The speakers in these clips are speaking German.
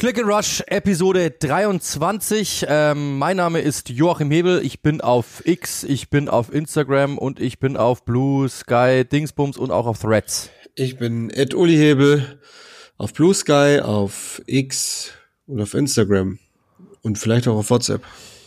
Click and Rush, Episode 23. Mein Name ist Joachim Hebel. Ich bin auf X, ich bin auf Instagram und ich bin auf Blue Sky Dingsbums und auch auf Threads. Ich bin @Uli Hebel auf Blue Sky, auf X und auf Instagram und vielleicht auch auf WhatsApp.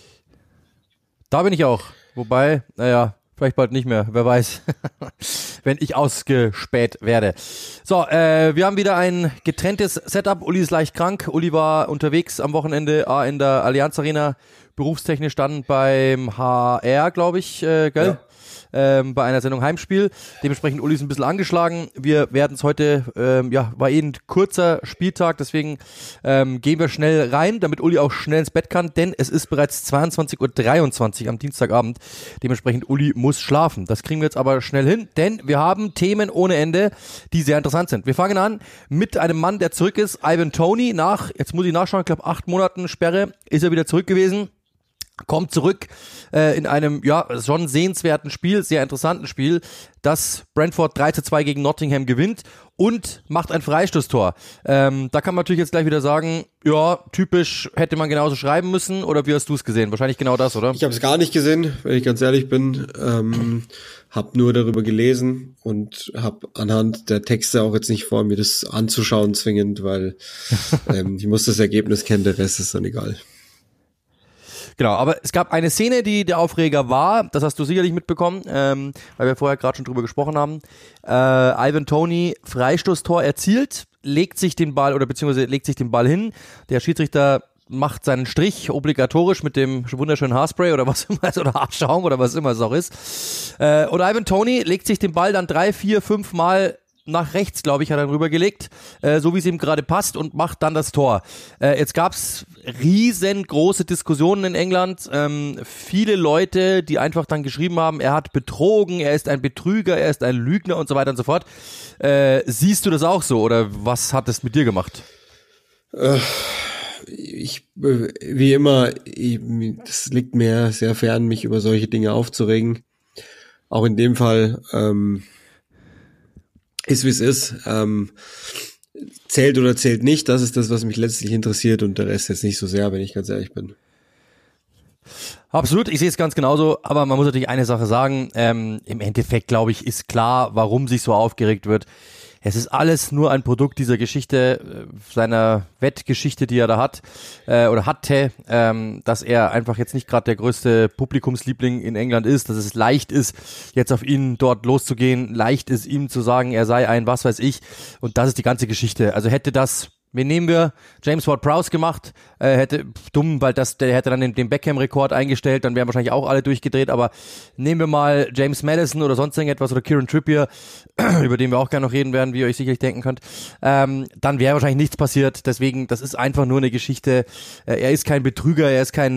Da bin ich auch. Wobei, vielleicht bald nicht mehr, wer weiß, wenn ich ausgespäht werde. So, wir haben wieder ein getrenntes Setup. Uli ist leicht krank. Uli war unterwegs am Wochenende in der Allianz Arena, berufstechnisch dann beim HR, glaube ich, gell? Ja. Bei einer Sendung Heimspiel. Dementsprechend Uli ist ein bisschen angeschlagen. Wir werden es heute, war ein kurzer Spieltag, deswegen gehen wir schnell rein, damit Uli auch schnell ins Bett kann, denn es ist bereits 22:23 Uhr am Dienstagabend. Dementsprechend Uli muss schlafen. Das kriegen wir jetzt aber schnell hin, denn wir haben Themen ohne Ende, die sehr interessant sind. Wir fangen an mit einem Mann, der zurück ist, Ivan Toney. Jetzt muss ich nachschauen, ich glaube 8 Monaten Sperre ist er wieder zurück gewesen. Kommt zurück in einem schon sehenswerten Spiel, sehr interessanten Spiel, das Brentford 3:2 gegen Nottingham gewinnt und macht ein Freistoßtor. Da kann man natürlich jetzt gleich wieder sagen, ja, typisch, hätte man genauso schreiben müssen, oder wie hast du es gesehen? Wahrscheinlich genau das, oder? Ich habe es gar nicht gesehen, wenn ich ganz ehrlich bin. Habe nur darüber gelesen und habe anhand der Texte auch jetzt nicht vor, mir das anzuschauen zwingend, weil ich muss das Ergebnis kennen, der Rest ist dann egal. Genau, aber es gab eine Szene, die der Aufreger war, das hast du sicherlich mitbekommen, weil wir vorher gerade schon drüber gesprochen haben. Ivan Toney, Freistoßtor erzielt, legt sich den Ball hin. Der Schiedsrichter macht seinen Strich obligatorisch mit dem wunderschönen Haarspray oder was immer oder Haarschaum oder was immer es auch ist. Und Ivan Toney legt sich den Ball dann 3, 4, 5 Mal nach rechts, glaube ich, hat er rübergelegt, so wie es ihm gerade passt, und macht dann das Tor. Jetzt gab's riesengroße Diskussionen in England, viele Leute, die einfach dann geschrieben haben, er hat betrogen, er ist ein Betrüger, er ist ein Lügner und so weiter und so fort. Siehst du das auch so, oder was hat es mit dir gemacht? Wie immer, das liegt mir sehr fern, mich über solche Dinge aufzuregen. Auch in dem Fall, ist wie es ist, zählt oder zählt nicht, das ist das, was mich letztlich interessiert, und der Rest jetzt nicht so sehr, wenn ich ganz ehrlich bin. Absolut, ich sehe es ganz genauso, aber man muss natürlich eine Sache sagen, im Endeffekt, glaube ich, ist klar, warum sich so aufgeregt wird. Es ist alles nur ein Produkt dieser Geschichte, seiner Wettgeschichte, die er da hat oder hatte, dass er einfach jetzt nicht gerade der größte Publikumsliebling in England ist, dass es leicht ist, jetzt auf ihn dort loszugehen, leicht ist, ihm zu sagen, er sei ein was weiß ich, und das ist die ganze Geschichte. Also hätte das, wen nehmen wir? James Ward-Prowse gemacht, weil der hätte dann den Beckham-Rekord eingestellt, dann wären wahrscheinlich auch alle durchgedreht, aber nehmen wir mal James Maddison oder sonst irgendetwas oder Kieran Trippier, über den wir auch gerne noch reden werden, wie ihr euch sicherlich denken könnt, dann wäre wahrscheinlich nichts passiert. Deswegen, das ist einfach nur eine Geschichte. Er ist kein Betrüger,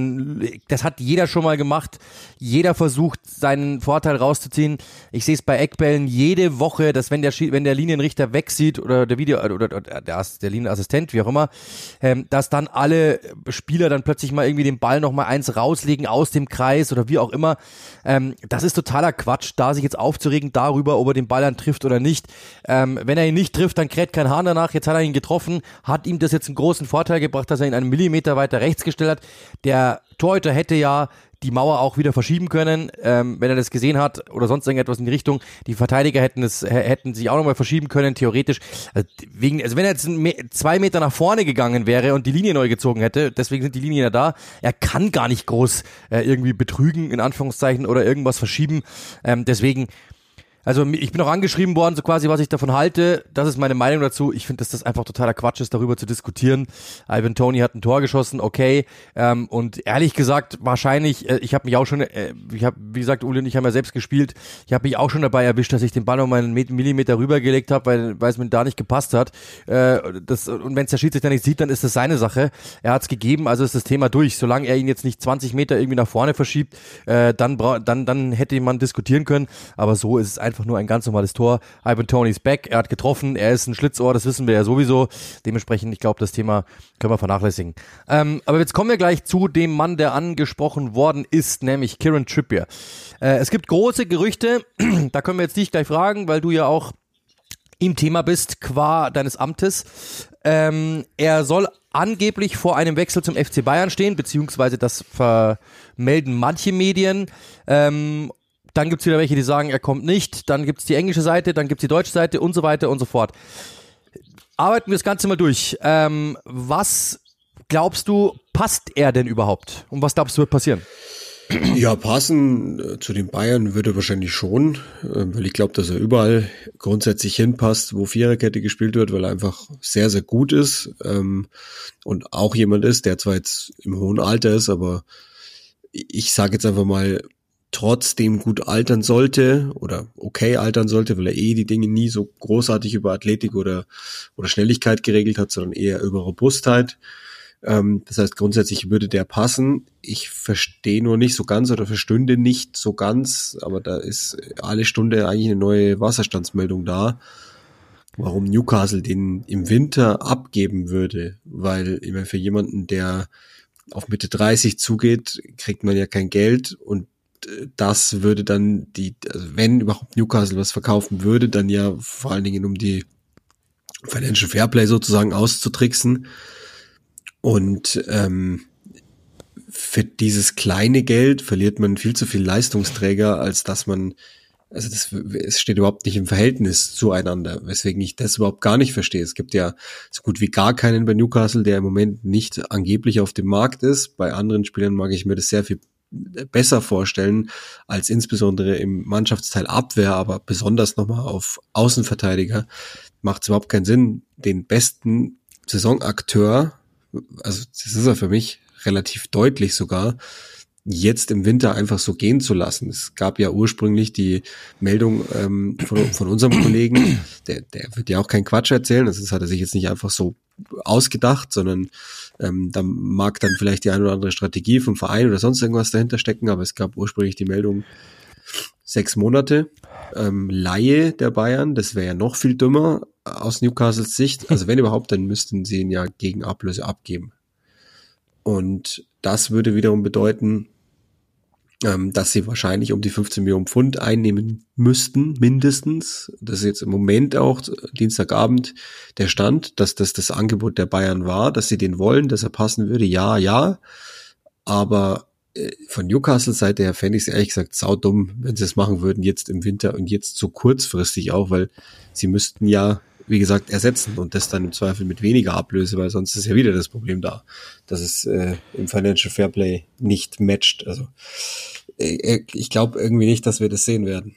das hat jeder schon mal gemacht. Jeder versucht, seinen Vorteil rauszuziehen. Ich sehe es bei Eckbällen jede Woche, dass wenn der Linienrichter wegsieht oder der der Linienassistent, wie auch immer, dass dann alle Spieler dann plötzlich mal irgendwie den Ball nochmal eins rauslegen aus dem Kreis oder wie auch immer. Das ist totaler Quatsch, da sich jetzt aufzuregen darüber, ob er den Ball dann trifft oder nicht. Wenn er ihn nicht trifft, dann kräht kein Hahn danach. Jetzt hat er ihn getroffen, hat ihm das jetzt einen großen Vorteil gebracht, dass er ihn einen Millimeter weiter rechts gestellt hat. Der Torhüter hätte ja die Mauer auch wieder verschieben können, wenn er das gesehen hat oder sonst irgendetwas in die Richtung. Die Verteidiger hätten sich auch nochmal verschieben können, theoretisch. Also wenn er jetzt 2 Meter nach vorne gegangen wäre und die Linie neu gezogen hätte, deswegen sind die Linien ja da, er kann gar nicht groß irgendwie betrügen, in Anführungszeichen, oder irgendwas verschieben. Deswegen, also ich bin auch angeschrieben worden, so quasi, was ich davon halte. Das ist meine Meinung dazu. Ich finde, dass das einfach totaler Quatsch ist, darüber zu diskutieren. Ivan Toney hat ein Tor geschossen, okay. Und ehrlich gesagt, wahrscheinlich, ich habe mich auch schon, wie gesagt, Uli und ich haben ja selbst gespielt, ich habe mich auch schon dabei erwischt, dass ich den Ball noch mal einen Millimeter rübergelegt habe, weil es mir da nicht gepasst hat. Und wenn es der Schiedsrichter nicht sieht, dann ist das seine Sache. Er hat es gegeben, also ist das Thema durch. Solange er ihn jetzt nicht 20 Meter irgendwie nach vorne verschiebt, dann hätte man diskutieren können. Aber so ist es einfach nur ein ganz normales Tor. Ivan Toney ist back, er hat getroffen, er ist ein Schlitzohr, das wissen wir ja sowieso. Dementsprechend, ich glaube, das Thema können wir vernachlässigen. Aber jetzt kommen wir gleich zu dem Mann, der angesprochen worden ist, nämlich Kieran Trippier. Es gibt große Gerüchte, da können wir jetzt dich gleich fragen, weil du ja auch im Thema bist, qua deines Amtes. Er soll angeblich vor einem Wechsel zum FC Bayern stehen, beziehungsweise das vermelden manche Medien. Dann gibt's wieder welche, die sagen, er kommt nicht. Dann gibt's die englische Seite, dann gibt's die deutsche Seite und so weiter und so fort. Arbeiten wir das Ganze mal durch. Was glaubst du, passt er denn überhaupt? Und was glaubst du, wird passieren? Ja, passen zu den Bayern würde er wahrscheinlich schon, weil ich glaube, dass er überall grundsätzlich hinpasst, wo Viererkette gespielt wird, weil er einfach sehr, sehr gut ist und auch jemand ist, der zwar jetzt im hohen Alter ist, aber ich sage jetzt einfach mal, trotzdem gut altern sollte oder okay altern sollte, weil er die Dinge nie so großartig über Athletik oder Schnelligkeit geregelt hat, sondern eher über Robustheit. Das heißt, grundsätzlich würde der passen. Ich verstehe nur nicht so ganz oder verstünde nicht so ganz, aber da ist alle Stunde eigentlich eine neue Wasserstandsmeldung da, warum Newcastle den im Winter abgeben würde, weil immer für jemanden, der auf Mitte 30 zugeht, kriegt man ja kein Geld und das würde dann also wenn überhaupt Newcastle was verkaufen würde, dann ja vor allen Dingen um die Financial Fairplay sozusagen auszutricksen. Und für dieses kleine Geld verliert man viel zu viel Leistungsträger, als dass man, also es steht überhaupt nicht im Verhältnis zueinander, weswegen ich das überhaupt gar nicht verstehe. Es gibt ja so gut wie gar keinen bei Newcastle, der im Moment nicht angeblich auf dem Markt ist. Bei anderen Spielern mag ich mir das sehr viel besser vorstellen, als insbesondere im Mannschaftsteil Abwehr, aber besonders nochmal auf Außenverteidiger, macht es überhaupt keinen Sinn, den besten Saisonakteur, also das ist er für mich relativ deutlich sogar, jetzt im Winter einfach so gehen zu lassen. Es gab ja ursprünglich die Meldung von unserem Kollegen, der wird ja auch keinen Quatsch erzählen, das hat er sich jetzt nicht einfach so ausgedacht, sondern da mag dann vielleicht die eine oder andere Strategie vom Verein oder sonst irgendwas dahinter stecken, aber es gab ursprünglich die Meldung 6 Monate Leihe der Bayern, das wäre ja noch viel dümmer aus Newcastles Sicht, also wenn überhaupt, dann müssten sie ihn ja gegen Ablöse abgeben. Und das würde wiederum bedeuten, dass sie wahrscheinlich um die 15 Millionen Pfund einnehmen müssten, mindestens. Das ist jetzt im Moment auch Dienstagabend der Stand, dass das Angebot der Bayern war, dass sie den wollen, dass er passen würde, ja. Aber von Newcastle Seite her fände ich es ehrlich gesagt saudumm, wenn sie es machen würden jetzt im Winter und jetzt so kurzfristig auch, weil sie müssten ja, wie gesagt, ersetzen und das dann im Zweifel mit weniger Ablöse, weil sonst ist ja wieder das Problem da, dass es im Financial Fairplay nicht matcht. Also ich glaube irgendwie nicht, dass wir das sehen werden.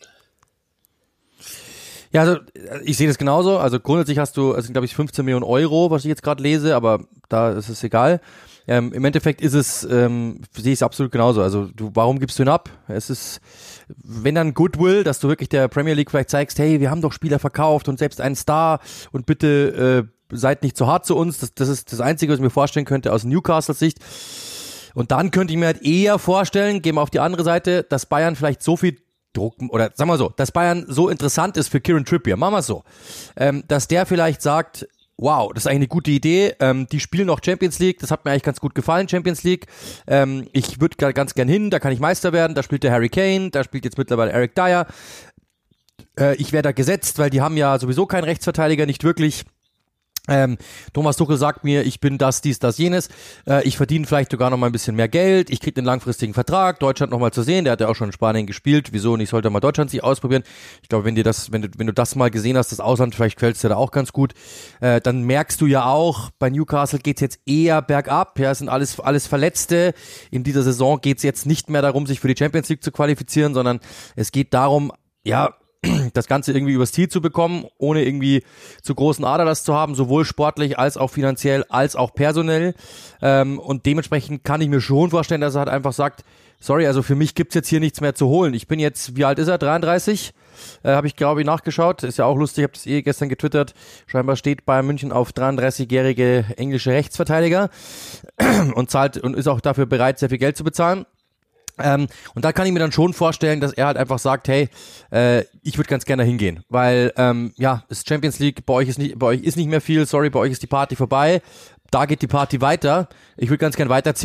Ja, also ich sehe das genauso. Also grundsätzlich hast du, also glaube ich 15 Millionen Euro, was ich jetzt gerade lese, aber da ist es egal. Im Endeffekt ist es, sehe ich es absolut genauso. Also warum gibst du ihn ab? Es ist, wenn dann Goodwill, dass du wirklich der Premier League vielleicht zeigst, hey, wir haben doch Spieler verkauft und selbst einen Star und bitte seid nicht zu hart zu uns. Das ist das Einzige, was ich mir vorstellen könnte aus Newcastles Sicht. Und dann könnte ich mir halt eher vorstellen, gehen wir auf die andere Seite, dass Bayern vielleicht so viel Druck, oder sagen wir so, dass Bayern so interessant ist für Kieran Trippier, machen wir es so, dass der vielleicht sagt, wow, das ist eigentlich eine gute Idee, die spielen noch Champions League, das hat mir eigentlich ganz gut gefallen, Champions League, ich würde ganz gern hin, da kann ich Meister werden, da spielt der Harry Kane, da spielt jetzt mittlerweile Eric Dyer, ich wäre da gesetzt, weil die haben ja sowieso keinen Rechtsverteidiger, nicht wirklich. Thomas Tuchel sagt mir, ich bin das, dies, das, jenes, ich verdiene vielleicht sogar noch mal ein bisschen mehr Geld, ich kriege einen langfristigen Vertrag, Deutschland noch mal zu sehen, der hat ja auch schon in Spanien gespielt, wieso nicht, sollte mal Deutschland sich ausprobieren. Ich glaube, wenn du das mal gesehen hast, das Ausland, vielleicht gefällt es dir da auch ganz gut, dann merkst du ja auch, bei Newcastle geht's jetzt eher bergab, ja, es sind alles Verletzte, in dieser Saison geht's jetzt nicht mehr darum, sich für die Champions League zu qualifizieren, sondern es geht darum, ja, das Ganze irgendwie übers Ziel zu bekommen, ohne irgendwie zu großen Aderlass zu haben, sowohl sportlich als auch finanziell, als auch personell. Und dementsprechend kann ich mir schon vorstellen, dass er halt einfach sagt, sorry, also für mich gibt's jetzt hier nichts mehr zu holen. Ich bin jetzt, wie alt ist er? 33? Habe ich, glaube ich, nachgeschaut. Ist ja auch lustig, ich habe das gestern getwittert. Scheinbar steht Bayern München auf 33-jährige englische Rechtsverteidiger und zahlt und ist auch dafür bereit, sehr viel Geld zu bezahlen. Und da kann ich mir dann schon vorstellen, dass er halt einfach sagt, hey, ich würde ganz gerne hingehen, weil ja, ist Champions League, bei euch ist nicht mehr viel, sorry, bei euch ist die Party vorbei, da geht die Party weiter, ich würde ganz gerne weiterziehen.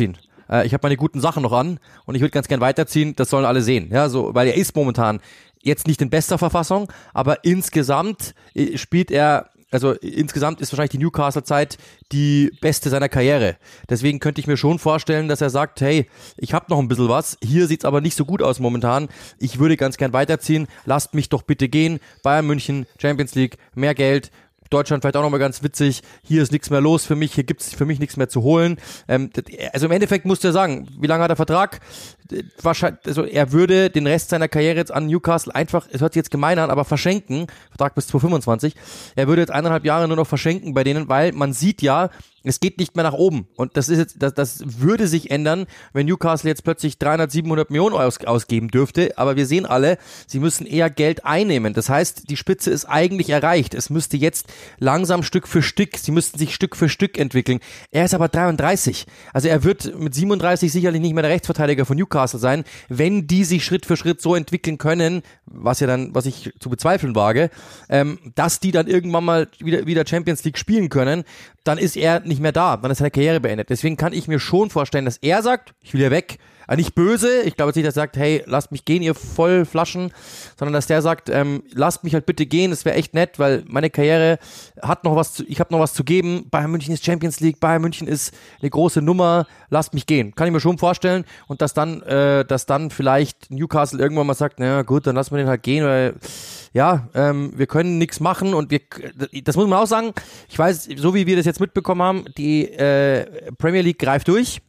ich habe meine guten Sachen noch an und ich würde ganz gern weiterziehen, das sollen alle sehen. Ja, so, weil er ist momentan jetzt nicht in bester Verfassung, aber insgesamt spielt er, also insgesamt ist wahrscheinlich die Newcastle-Zeit die beste seiner Karriere. Deswegen könnte ich mir schon vorstellen, dass er sagt, hey, ich habe noch ein bisschen was, hier sieht's aber nicht so gut aus momentan, ich würde ganz gern weiterziehen, lasst mich doch bitte gehen, Bayern München, Champions League, mehr Geld, Deutschland vielleicht auch nochmal ganz witzig, hier ist nichts mehr los für mich, hier gibt's für mich nichts mehr zu holen. Also im Endeffekt musst du ja sagen, wie lange hat er Vertrag? Wahrscheinlich, also er würde den Rest seiner Karriere jetzt an Newcastle einfach, es hört sich jetzt gemein an, aber verschenken, Vertrag bis 2025, er würde jetzt 1,5 Jahre nur noch verschenken bei denen, weil man sieht ja, es geht nicht mehr nach oben und das würde sich ändern, wenn Newcastle jetzt plötzlich 300, 700 Millionen ausgeben dürfte, aber wir sehen alle, sie müssen eher Geld einnehmen, das heißt, die Spitze ist eigentlich erreicht, es müsste jetzt langsam Stück für Stück, sie müssten sich Stück für Stück entwickeln, er ist aber 33, also er wird mit 37 sicherlich nicht mehr der Rechtsverteidiger von Newcastle sein, wenn die sich Schritt für Schritt so entwickeln können, was ich zu bezweifeln wage, dass die dann irgendwann mal wieder Champions League spielen können, dann ist er nicht mehr da, dann ist seine Karriere beendet. Deswegen kann ich mir schon vorstellen, dass er sagt, ich will hier weg. Nicht böse, ich glaube jetzt nicht, dass er sagt, hey, lasst mich gehen, ihr Vollflaschen, sondern dass der sagt, lasst mich halt bitte gehen, das wäre echt nett, weil meine Karriere hat noch was, ich habe noch was zu geben, Bayern München ist Champions League, Bayern München ist eine große Nummer, lasst mich gehen. Kann ich mir schon vorstellen und dass dann vielleicht Newcastle irgendwann mal sagt, naja gut, dann lassen wir den halt gehen, weil ja, wir können nichts machen und das muss man auch sagen, ich weiß, so wie wir das jetzt mitbekommen haben, die Premier League greift durch.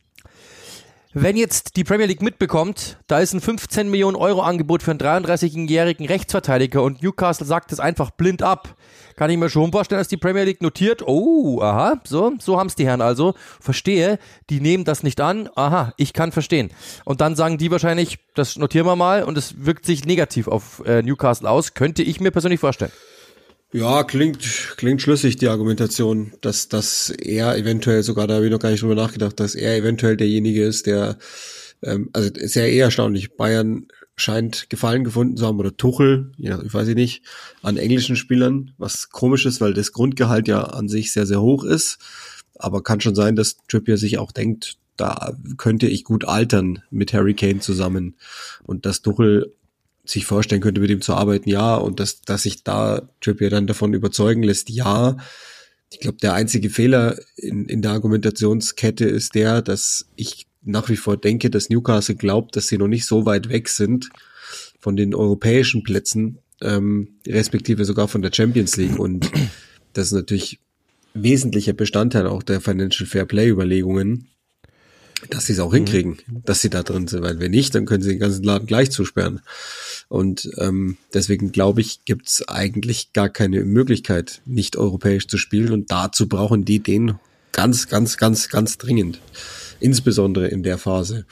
Wenn jetzt die Premier League mitbekommt, da ist ein 15 Millionen Euro Angebot für einen 33-jährigen Rechtsverteidiger und Newcastle sagt es einfach blind ab, kann ich mir schon vorstellen, dass die Premier League notiert, oh, aha, so haben's die Herren also, verstehe, die nehmen das nicht an, aha, ich kann verstehen. Und dann sagen die wahrscheinlich, das notieren wir mal und es wirkt sich negativ auf Newcastle aus, könnte ich mir persönlich vorstellen. Ja, klingt schlüssig, die Argumentation, dass er eventuell sogar, da habe ich noch gar nicht drüber nachgedacht, dass er eventuell derjenige ist, der, also ist ja eher erstaunlich, Bayern scheint Gefallen gefunden zu haben, oder Tuchel, ja, ich weiß nicht, an englischen Spielern, was komisch ist, weil das Grundgehalt ja an sich sehr, sehr hoch ist, aber kann schon sein, dass Trippier sich auch denkt, da könnte ich gut altern mit Harry Kane zusammen und dass Tuchel sich vorstellen könnte, mit ihm zu arbeiten, ja, und dass sich da Trippier dann davon überzeugen lässt, ja. Ich glaube, der einzige Fehler in der Argumentationskette ist der, dass ich nach wie vor denke, dass Newcastle glaubt, dass sie noch nicht so weit weg sind von den europäischen Plätzen, respektive sogar von der Champions League, und das ist natürlich wesentlicher Bestandteil auch der Financial Fair Play Überlegungen, dass sie es auch hinkriegen, dass sie da drin sind, weil wenn nicht, dann können sie den ganzen Laden gleich zusperren. Und deswegen glaube ich, gibt es eigentlich gar keine Möglichkeit, nicht europäisch zu spielen, und dazu brauchen die den ganz, ganz, ganz, ganz dringend. Insbesondere in der Phase.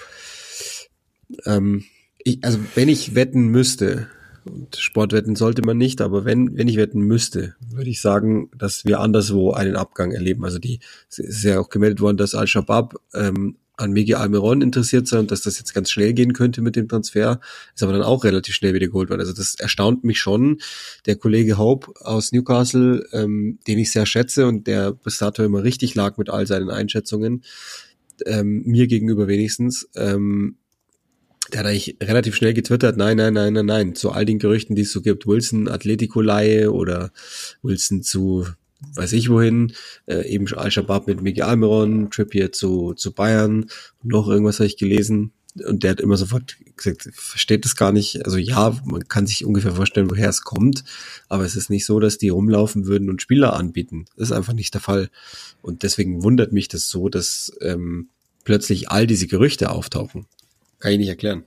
Also wenn ich wetten müsste, und Sportwetten sollte man nicht, aber wenn ich wetten müsste, würde ich sagen, dass wir anderswo einen Abgang erleben. Also es ist ja auch gemeldet worden, dass Al-Shabaab an Miguel Almiron interessiert sein und dass das jetzt ganz schnell gehen könnte mit dem Transfer, ist aber dann auch relativ schnell wieder geholt worden. Also das erstaunt mich schon. Der Kollege Hope aus Newcastle, den ich sehr schätze und der bis dato immer richtig lag mit all seinen Einschätzungen, mir gegenüber wenigstens, der hat eigentlich relativ schnell getwittert, nein, zu all den Gerüchten, die es so gibt, Wilson Atletico-Leihe oder Wilson zu weiß ich wohin, eben Al-Shabaab mit Miguel Almiron, Trippier zu Bayern, noch irgendwas habe ich gelesen, und der hat immer sofort gesagt, versteht das gar nicht, also ja, man kann sich ungefähr vorstellen, woher es kommt, aber es ist nicht so, dass die rumlaufen würden und Spieler anbieten, das ist einfach nicht der Fall, und deswegen wundert mich das so, dass plötzlich all diese Gerüchte auftauchen, kann ich nicht erklären.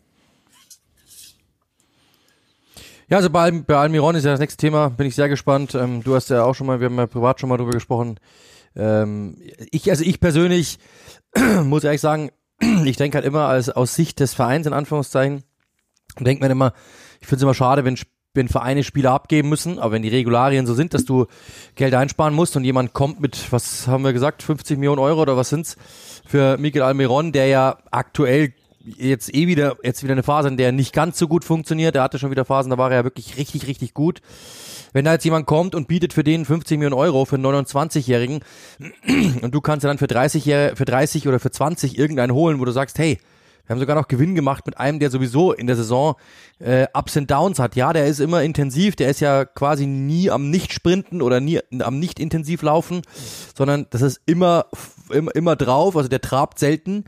Ja, also bei Almiron ist ja das nächste Thema, bin ich sehr gespannt. Du hast ja auch schon mal, wir haben ja privat schon mal drüber gesprochen. Ich persönlich muss ehrlich sagen, ich denke halt immer aus Sicht des Vereins, in Anführungszeichen, denkt man immer, ich finde es immer schade, wenn Vereine Spieler abgeben müssen, aber wenn die Regularien so sind, dass du Geld einsparen musst und jemand kommt mit, was haben wir gesagt, 50 Millionen Euro oder was sind's, für Miguel Almiron, der ja aktuell jetzt wieder eine Phase, in der er nicht ganz so gut funktioniert. Er hatte schon wieder Phasen, da war er ja wirklich richtig, richtig gut. Wenn da jetzt jemand kommt und bietet für den 50 Millionen Euro für einen 29-Jährigen und du kannst dann für 30 oder für 20 irgendeinen holen, wo du sagst, hey, wir haben sogar noch Gewinn gemacht mit einem, der sowieso in der Saison Ups and Downs hat. Ja, der ist immer intensiv, der ist ja quasi nie am Nicht-Sprinten oder nie am Nicht-Intensiv laufen, sondern das ist immer drauf, also der trabt selten.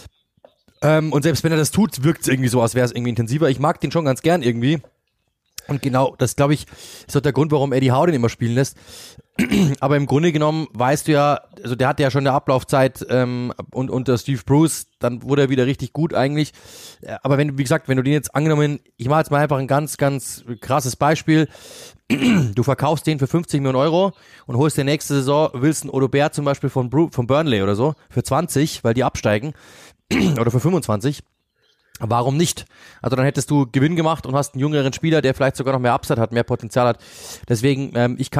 Und selbst wenn er das tut, wirkt es irgendwie so, als wäre es irgendwie intensiver. Ich mag den schon ganz gern irgendwie. Und genau, das glaube ich, ist auch der Grund, warum Eddie Howe den immer spielen lässt. Aber im Grunde genommen weißt du ja, also der hatte ja schon eine Ablaufzeit und unter Steve Bruce, dann wurde er wieder richtig gut eigentlich. Aber wenn du den jetzt angenommen, ich mache jetzt mal einfach ein ganz, ganz krasses Beispiel, du verkaufst den für 50 Millionen Euro und holst dir nächste Saison Wilson Odobert zum Beispiel von Burnley oder so für 20, weil die absteigen oder für 25. Warum nicht? Also dann hättest du Gewinn gemacht und hast einen jüngeren Spieler, der vielleicht sogar noch mehr Upside hat, mehr Potenzial hat. Deswegen, ich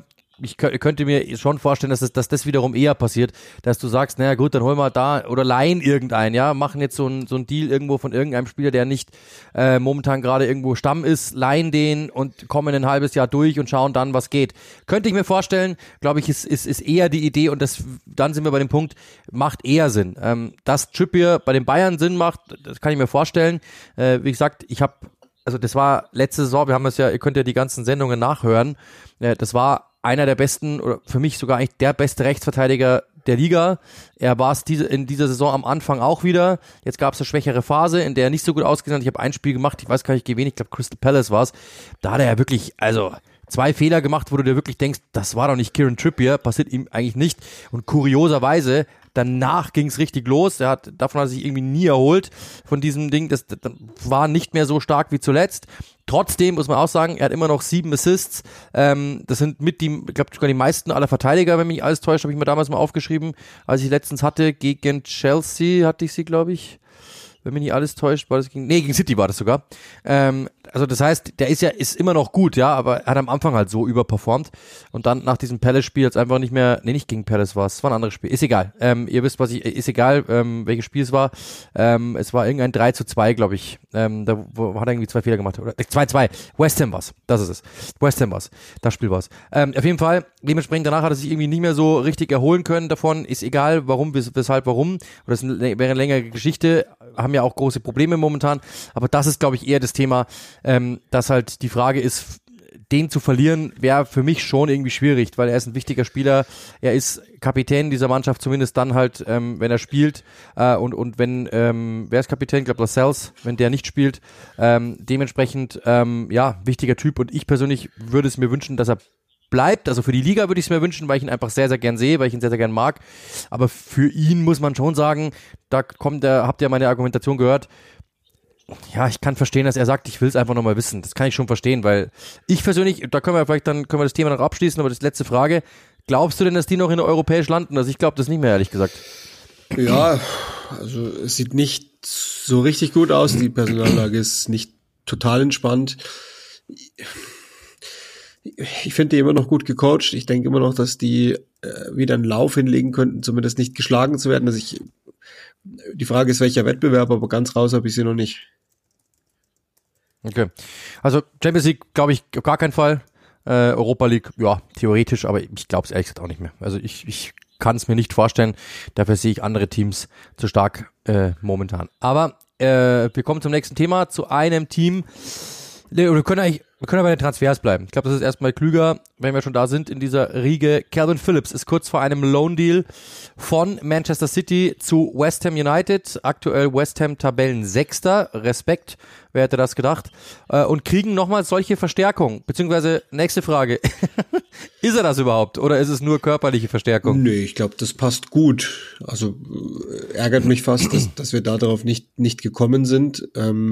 könnte mir schon vorstellen, dass das wiederum eher passiert, dass du sagst, naja gut, dann holen wir da oder leihen irgendeinen, ja, machen jetzt so ein Deal irgendwo von irgendeinem Spieler, der nicht momentan gerade irgendwo Stamm ist, leihen den und kommen ein halbes Jahr durch und schauen dann, was geht. Könnte ich mir vorstellen, glaube ich, ist eher die Idee und dann sind wir bei dem Punkt, macht eher Sinn. Dass Trippier bei den Bayern Sinn macht, das kann ich mir vorstellen. Wie gesagt, also das war letzte Saison, ihr könnt ja die ganzen Sendungen nachhören, das war einer der besten, oder für mich sogar eigentlich der beste Rechtsverteidiger der Liga. Er war es in dieser Saison am Anfang auch wieder. Jetzt gab es eine schwächere Phase, in der er nicht so gut ausgesehen hat. Ich habe ein Spiel gemacht, ich weiß gar nicht, gegen wen, ich glaube Crystal Palace war es. Da hat er ja wirklich, also 2 Fehler gemacht, wo du dir wirklich denkst, das war doch nicht Kieran Trippier, passiert ihm eigentlich nicht. Und kurioserweise, danach ging es richtig los. Davon hat er sich irgendwie nie erholt von diesem Ding. Das war nicht mehr so stark wie zuletzt. Trotzdem muss man auch sagen, er hat immer noch 7 Assists. Das sind ich glaube sogar die meisten aller Verteidiger, wenn mich alles täuscht, habe ich mir damals mal aufgeschrieben, als ich letztens hatte, gegen Chelsea hatte ich sie, glaube ich. Wenn mich nicht alles täuscht, gegen City war das sogar. Also das heißt, der ist immer noch gut, ja, aber er hat am Anfang halt so überperformt und dann nach diesem Palace-Spiel jetzt einfach nicht mehr, nicht gegen Palace war es war ein anderes Spiel, ist egal. Ihr wisst, ist egal, welches Spiel es war. Es war irgendein 3-2, glaube ich. Da hat er irgendwie 2 Fehler gemacht, oder 2-2. West Ham war's, das ist es. West Ham war's, das Spiel war's. Auf jeden Fall, dementsprechend danach hat er sich irgendwie nicht mehr so richtig erholen können davon, ist egal, warum, weshalb, warum, oder das wäre eine längere Geschichte, haben ja auch große Probleme momentan, aber das ist, glaube ich, eher das Thema, dass halt die Frage ist, den zu verlieren, wäre für mich schon irgendwie schwierig, weil er ist ein wichtiger Spieler, er ist Kapitän dieser Mannschaft, zumindest dann halt, wenn er spielt, und wenn, wer ist Kapitän? Ich glaube Lascelles, wenn der nicht spielt, dementsprechend, wichtiger Typ und ich persönlich würde es mir wünschen, dass er bleibt, also für die Liga würde ich es mir wünschen, weil ich ihn einfach sehr, sehr gern sehe, weil ich ihn sehr, sehr gern mag, aber für ihn muss man schon sagen, habt ihr meine Argumentation gehört, ja, ich kann verstehen, dass er sagt, ich will es einfach nochmal wissen, das kann ich schon verstehen, weil ich persönlich, können wir das Thema noch abschließen, aber das letzte Frage, glaubst du denn, dass die noch in der europäisch landen? Also ich glaube das nicht mehr, ehrlich gesagt. Ja, also es sieht nicht so richtig gut aus, die Personallage ist nicht total entspannt. Ich finde die immer noch gut gecoacht. Ich denke immer noch, dass die wieder einen Lauf hinlegen könnten, zumindest nicht geschlagen zu werden. Die Frage ist, welcher Wettbewerb, aber ganz raus habe ich sie noch nicht. Okay. Also Champions League glaube ich auf gar keinen Fall. Europa League, ja, theoretisch, aber ich glaube es ehrlich gesagt auch nicht mehr. Also ich kann es mir nicht vorstellen. Dafür sehe ich andere Teams zu stark momentan. Aber wir kommen zum nächsten Thema, zu einem Team. Wir können ja bei den Transfers bleiben. Ich glaube, das ist erstmal klüger, wenn wir schon da sind in dieser Riege. Calvin Phillips ist kurz vor einem Loan-Deal von Manchester City zu West Ham United. Aktuell West Ham Tabellensechster. Respekt, wer hätte das gedacht? Und kriegen nochmal solche Verstärkung. Beziehungsweise, nächste Frage. Ist er das überhaupt? Oder ist es nur körperliche Verstärkung? Nee, ich glaube, das passt gut. Also ärgert mich fast, dass wir darauf nicht gekommen sind.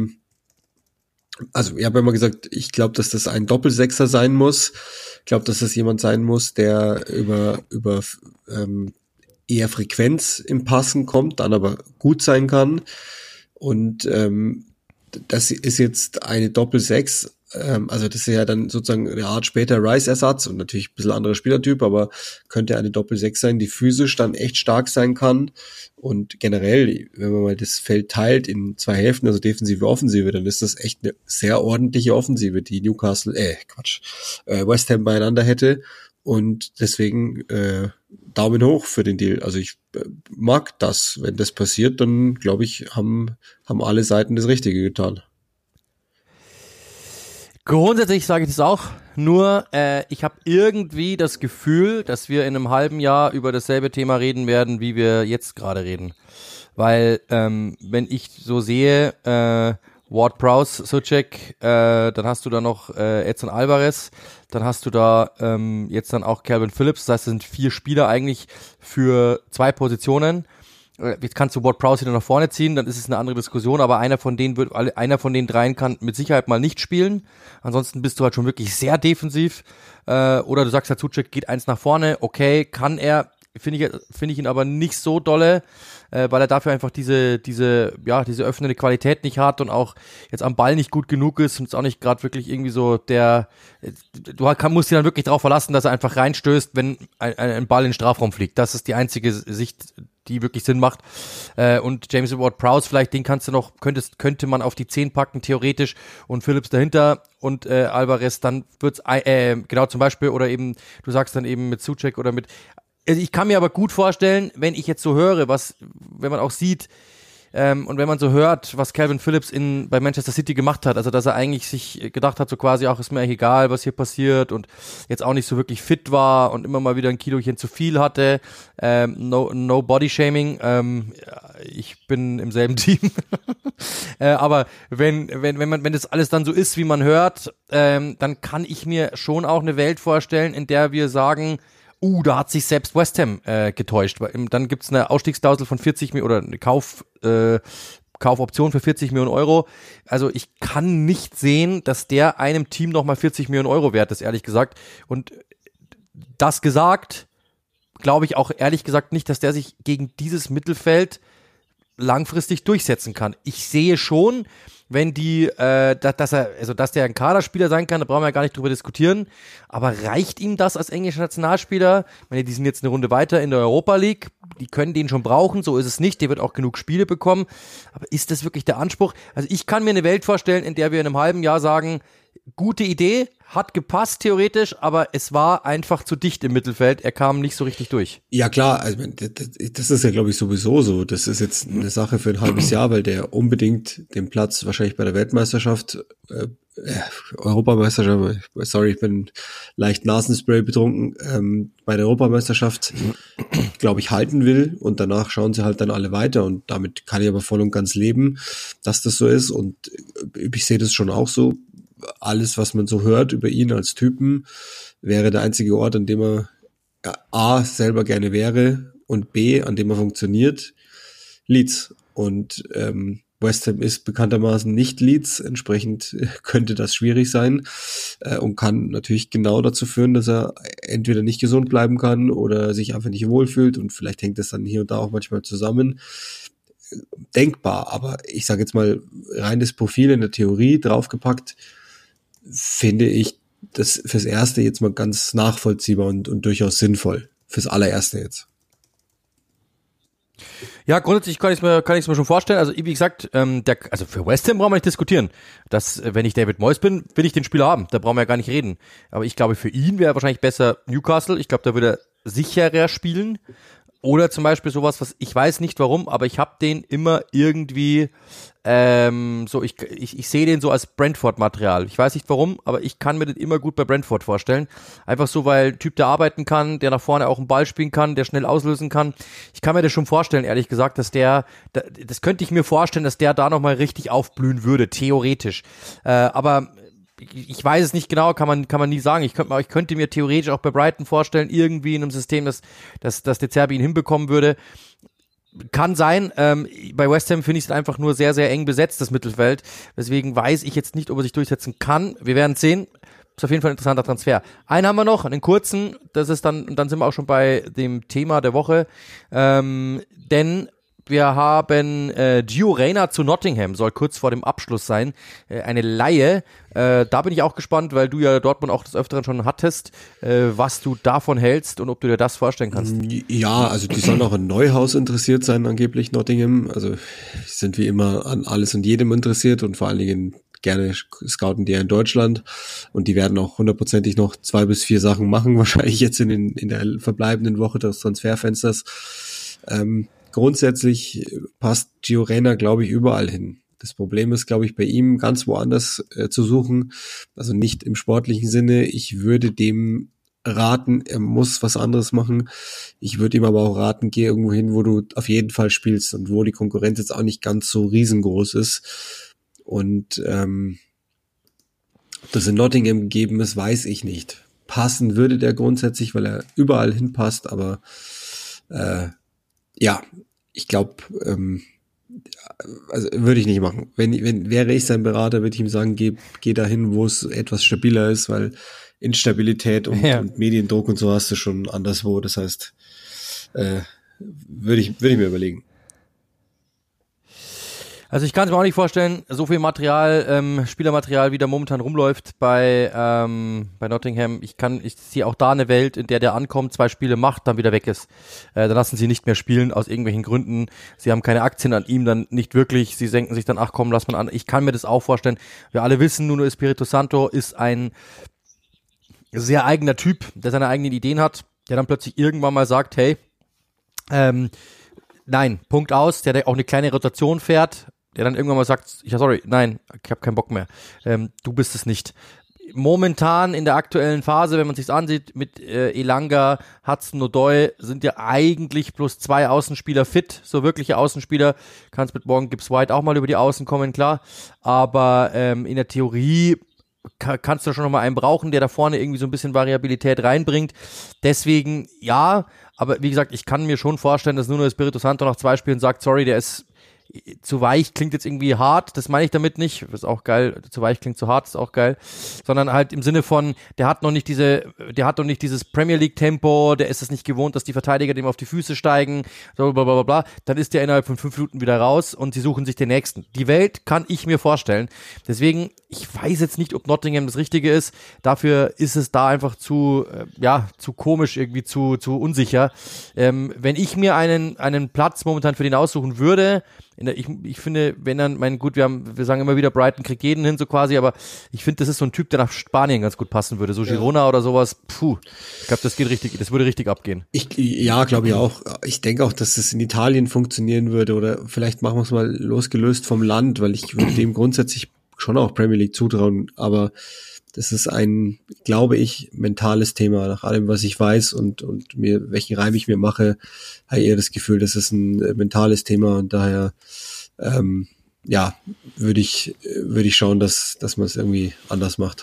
Also ich habe immer gesagt, ich glaube, dass das ein Doppelsechser sein muss. Ich glaube, dass das jemand sein muss, der über eher Frequenz im Passen kommt, dann aber gut sein kann. Und das ist jetzt eine Doppelsechs, also das ist ja dann sozusagen eine Art später Rice-Ersatz und natürlich ein bisschen anderer Spielertyp, aber könnte eine Doppel-6 sein, die physisch dann echt stark sein kann. Und generell, wenn man mal das Feld teilt in zwei Hälften, also Defensive, Offensive, dann ist das echt eine sehr ordentliche Offensive, die West Ham beieinander hätte. Und deswegen Daumen hoch für den Deal. Also ich mag das. Wenn das passiert, dann glaube ich, haben alle Seiten das Richtige getan. Grundsätzlich sage ich das auch, nur ich habe irgendwie das Gefühl, dass wir in einem halben Jahr über dasselbe Thema reden werden, wie wir jetzt gerade reden. Weil wenn ich so sehe, Ward-Prowse, Souček, dann hast du da noch Edson Alvarez, dann hast du da jetzt dann auch Calvin Phillips, das heißt, es sind 4 Spieler eigentlich für 2 Positionen. Jetzt kannst du Ward-Prowse wieder nach vorne ziehen, dann ist es eine andere Diskussion, aber einer von den dreien kann mit Sicherheit mal nicht spielen. Ansonsten bist du halt schon wirklich sehr defensiv. Oder du sagst, Souček geht 1 nach vorne, okay, kann er, finde ich ihn aber nicht so dolle, weil er dafür einfach diese öffnende Qualität nicht hat und auch jetzt am Ball nicht gut genug ist und ist auch nicht gerade wirklich irgendwie so musst dich dann wirklich darauf verlassen, dass er einfach reinstößt, wenn ein Ball in den Strafraum fliegt. Das ist die einzige Sicht, die wirklich Sinn macht. Und James Ward-Prowse vielleicht, den könnte man auf die 10 packen, theoretisch, und Phillips dahinter und Alvarez, dann wird's, genau zum Beispiel, oder eben, du sagst dann eben mit Souček oder mit, also ich kann mir aber gut vorstellen, wenn ich jetzt so höre, wenn man auch sieht, und wenn man so hört, was Calvin Phillips bei Manchester City gemacht hat, also dass er eigentlich sich gedacht hat, so quasi auch, ist mir eigentlich egal, was hier passiert, und jetzt auch nicht so wirklich fit war und immer mal wieder ein Kilochen zu viel hatte, no Body Shaming, ich bin im selben Team, aber wenn das alles dann so ist, wie man hört, dann kann ich mir schon auch eine Welt vorstellen, in der wir sagen, da hat sich selbst West Ham getäuscht. Dann gibt's eine Ausstiegsklausel von 40 Millionen oder eine Kaufoption für 40 Millionen Euro. Also ich kann nicht sehen, dass der einem Team nochmal 40 Millionen Euro wert ist, ehrlich gesagt. Und das gesagt, glaube ich auch ehrlich gesagt nicht, dass der sich gegen dieses Mittelfeld langfristig durchsetzen kann. Ich sehe schon, wenn dass der ein Kaderspieler sein kann, da brauchen wir ja gar nicht drüber diskutieren. Aber reicht ihm das als englischer Nationalspieler? Ich meine, die sind jetzt eine Runde weiter in der Europa League. Die können den schon brauchen, so ist es nicht. Der wird auch genug Spiele bekommen. Aber ist das wirklich der Anspruch? Also ich kann mir eine Welt vorstellen, in der wir in einem halben Jahr sagen, gute Idee, hat gepasst theoretisch, aber es war einfach zu dicht im Mittelfeld. Er kam nicht so richtig durch. Ja klar, also das ist ja glaube ich sowieso so. Das ist jetzt eine Sache für ein halbes Jahr, weil der unbedingt den Platz wahrscheinlich bei der Weltmeisterschaft, Europameisterschaft, sorry, ich bin leicht Nasenspray betrunken, bei der Europameisterschaft, glaube ich, halten will, und danach schauen sie halt dann alle weiter, und damit kann ich aber voll und ganz leben, dass das so ist, und ich sehe das schon auch so. Alles, was man so hört über ihn als Typen, wäre der einzige Ort, an dem er A, selber gerne wäre, und B, an dem er funktioniert, Leeds. Und West Ham ist bekanntermaßen nicht Leeds, entsprechend könnte das schwierig sein und kann natürlich genau dazu führen, dass er entweder nicht gesund bleiben kann oder sich einfach nicht wohlfühlt, und vielleicht hängt das dann hier und da auch manchmal zusammen. Denkbar, aber ich sage jetzt mal, rein das Profil in der Theorie draufgepackt, finde ich das fürs Erste jetzt mal ganz nachvollziehbar und durchaus sinnvoll. Fürs Allererste jetzt. Ja, grundsätzlich kann ich es mir schon vorstellen. Also wie gesagt, also für West Ham brauchen wir nicht diskutieren. Wenn ich David Moyes bin, will ich den Spieler haben. Da brauchen wir ja gar nicht reden. Aber ich glaube, für ihn wäre wahrscheinlich besser Newcastle. Ich glaube, da würde er sicherer spielen. Oder zum Beispiel sowas, was ich weiß nicht warum, aber ich habe den immer irgendwie ich sehe den so als Brentford-Material. Ich weiß nicht warum, aber ich kann mir den immer gut bei Brentford vorstellen. Einfach so, weil Typ, der arbeiten kann, der nach vorne auch einen Ball spielen kann, der schnell auslösen kann. Ich kann mir das schon vorstellen, ehrlich gesagt, dass das könnte ich mir vorstellen, dass der da nochmal richtig aufblühen würde, theoretisch. Aber ich weiß es nicht genau, kann man nie sagen. Ich könnte mir theoretisch auch bei Brighton vorstellen, irgendwie in einem System, dass De Zerbi ihn hinbekommen würde. Kann sein. Bei West Ham finde ich es einfach nur sehr, sehr eng besetzt, das Mittelfeld. Deswegen weiß ich jetzt nicht, ob er sich durchsetzen kann. Wir werden es sehen. Ist auf jeden Fall ein interessanter Transfer. Einen haben wir noch, einen kurzen. Und dann sind wir auch schon bei dem Thema der Woche. Denn Wir haben Gio Reyna zu Nottingham, soll kurz vor dem Abschluss sein. Eine Leihe. Da bin ich auch gespannt, weil du ja Dortmund auch des Öfteren schon hattest, was du davon hältst und ob du dir das vorstellen kannst. Ja, also die sollen auch an Neuhaus interessiert sein, angeblich Nottingham. Also sind wie immer an alles und jedem interessiert und vor allen Dingen gerne scouten die ja in Deutschland und die werden auch hundertprozentig noch 2 bis 4 Sachen machen, wahrscheinlich jetzt in der verbleibenden Woche des Transferfensters. Grundsätzlich passt Gio Reyna, glaube ich, überall hin. Das Problem ist, glaube ich, bei ihm ganz woanders zu suchen, also nicht im sportlichen Sinne. Ich würde dem raten, er muss was anderes machen. Ich würde ihm aber auch raten, geh irgendwo hin, wo du auf jeden Fall spielst und wo die Konkurrenz jetzt auch nicht ganz so riesengroß ist. Und ob das in Nottingham gegeben ist, weiß ich nicht. Passen würde der grundsätzlich, weil er überall hinpasst, aber ja, ich glaube, also würde ich nicht machen. Wäre ich sein Berater, würde ich ihm sagen, geh dahin, wo es etwas stabiler ist, weil Instabilität und Mediendruck und so hast du schon anderswo. Das heißt, würde ich mir überlegen. Also ich kann es mir auch nicht vorstellen, so viel Material, Spielermaterial, wie da momentan rumläuft bei Nottingham. Ich sehe auch da eine Welt, in der ankommt, 2 Spiele macht, dann wieder weg ist. Dann lassen sie nicht mehr spielen, aus irgendwelchen Gründen. Sie haben keine Aktien an ihm, dann nicht wirklich. Sie senken sich dann, ach komm, lass mal an. Ich kann mir das auch vorstellen. Wir alle wissen, Nuno Espirito Santo ist ein sehr eigener Typ, der seine eigenen Ideen hat, der dann plötzlich irgendwann mal sagt, hey, nein, Punkt aus, der auch eine kleine Rotation fährt, der dann irgendwann mal sagt, sorry, nein, ich habe keinen Bock mehr, du bist es nicht. Momentan in der aktuellen Phase, wenn man sich's ansieht, mit Elanga, Hudson-Odoi sind ja eigentlich plus 2 Außenspieler fit, so wirkliche Außenspieler. Kannst mit morgen Gibbs White auch mal über die Außen kommen, klar, aber in der Theorie kannst du schon noch mal einen brauchen, der da vorne irgendwie so ein bisschen Variabilität reinbringt. Deswegen, ja, aber wie gesagt, ich kann mir schon vorstellen, dass Nuno Espirito Santo nach 2 Spielen sagt, sorry, der ist zu weich, klingt jetzt irgendwie hart, das meine ich damit nicht, ist auch geil, zu weich klingt zu hart, ist auch geil, sondern halt im Sinne von, der hat noch nicht dieses Premier League Tempo, der ist es nicht gewohnt, dass die Verteidiger dem auf die Füße steigen, so bla bla bla, dann ist der innerhalb von 5 Minuten wieder raus und sie suchen sich den nächsten. Die Welt kann ich mir vorstellen, deswegen, ich weiß jetzt nicht, ob Nottingham das Richtige ist, dafür ist es da einfach zu komisch, irgendwie zu unsicher. Wenn ich mir einen Platz momentan für den aussuchen würde, ich finde, wenn dann, wir sagen immer wieder, Brighton kriegt jeden hin, so quasi, aber ich finde, das ist so ein Typ, der nach Spanien ganz gut passen würde, so Girona oder sowas, ich glaube, das würde richtig abgehen. Ja, glaube ich auch. Ich denke auch, dass das in Italien funktionieren würde oder vielleicht machen wir es mal losgelöst vom Land, weil ich würde dem grundsätzlich schon auch Premier League zutrauen, aber das ist ein, glaube ich, mentales Thema. Nach allem, was ich weiß und welchen Reim ich mir mache, habe ich eher das Gefühl, das ist ein mentales Thema und daher, würde ich schauen, dass man es irgendwie anders macht.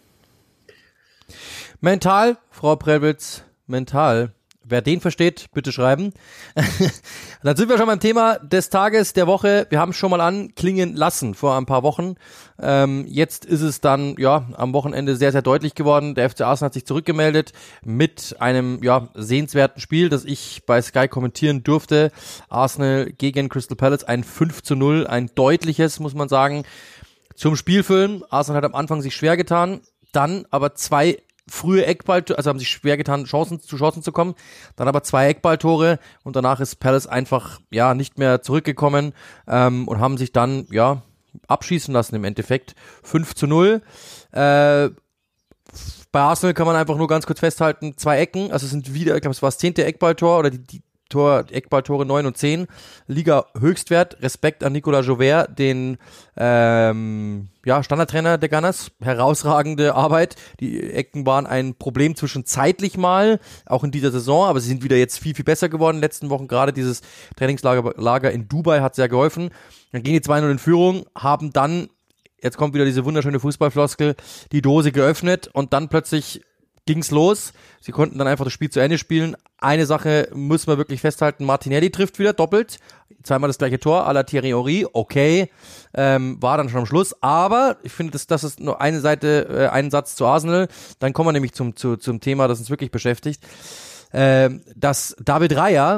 Mental, Frau Prellwitz, mental. Wer den versteht, bitte schreiben. Dann sind wir schon beim Thema des Tages, der Woche. Wir haben es schon mal anklingen lassen vor ein paar Wochen. Jetzt ist es dann am Wochenende sehr, sehr deutlich geworden. Der FC Arsenal hat sich zurückgemeldet mit einem sehenswerten Spiel, das ich bei Sky kommentieren durfte. Arsenal gegen Crystal Palace, ein 5:0, ein deutliches, muss man sagen. Zum Spielfilm, Arsenal hat am Anfang sich schwer getan, dann aber 2 frühe Eckballtore, also haben sich schwer getan, Chancen zu kommen, dann aber 2 Eckballtore und danach ist Palace einfach nicht mehr zurückgekommen und haben sich dann abschießen lassen im Endeffekt. 5:0. Bei Arsenal kann man einfach nur ganz kurz festhalten, 2 Ecken, also es sind wieder, ich glaube es war das 10. Eckballtor oder die Eckballtore 9 und 10, Liga Höchstwert, Respekt an Nicolas Joubert, den Standardtrainer der Gunners, herausragende Arbeit, die Ecken waren ein Problem zwischenzeitlich mal, auch in dieser Saison, aber sie sind wieder jetzt viel, viel besser geworden in den letzten Wochen, gerade dieses Trainingslager in Dubai hat sehr geholfen, dann gehen die 2:0 in Führung, haben dann, jetzt kommt wieder diese wunderschöne Fußballfloskel, die Dose geöffnet und dann plötzlich ging's los. Sie konnten dann einfach das Spiel zu Ende spielen. Eine Sache müssen wir wirklich festhalten, Martinelli trifft wieder doppelt. 2-mal das gleiche Tor, à la Thierry Henry, okay. War dann schon am Schluss. Aber ich finde, das ist nur eine Seite, einen Satz zu Arsenal. Dann kommen wir nämlich zum Thema, das uns wirklich beschäftigt. Dass David Raya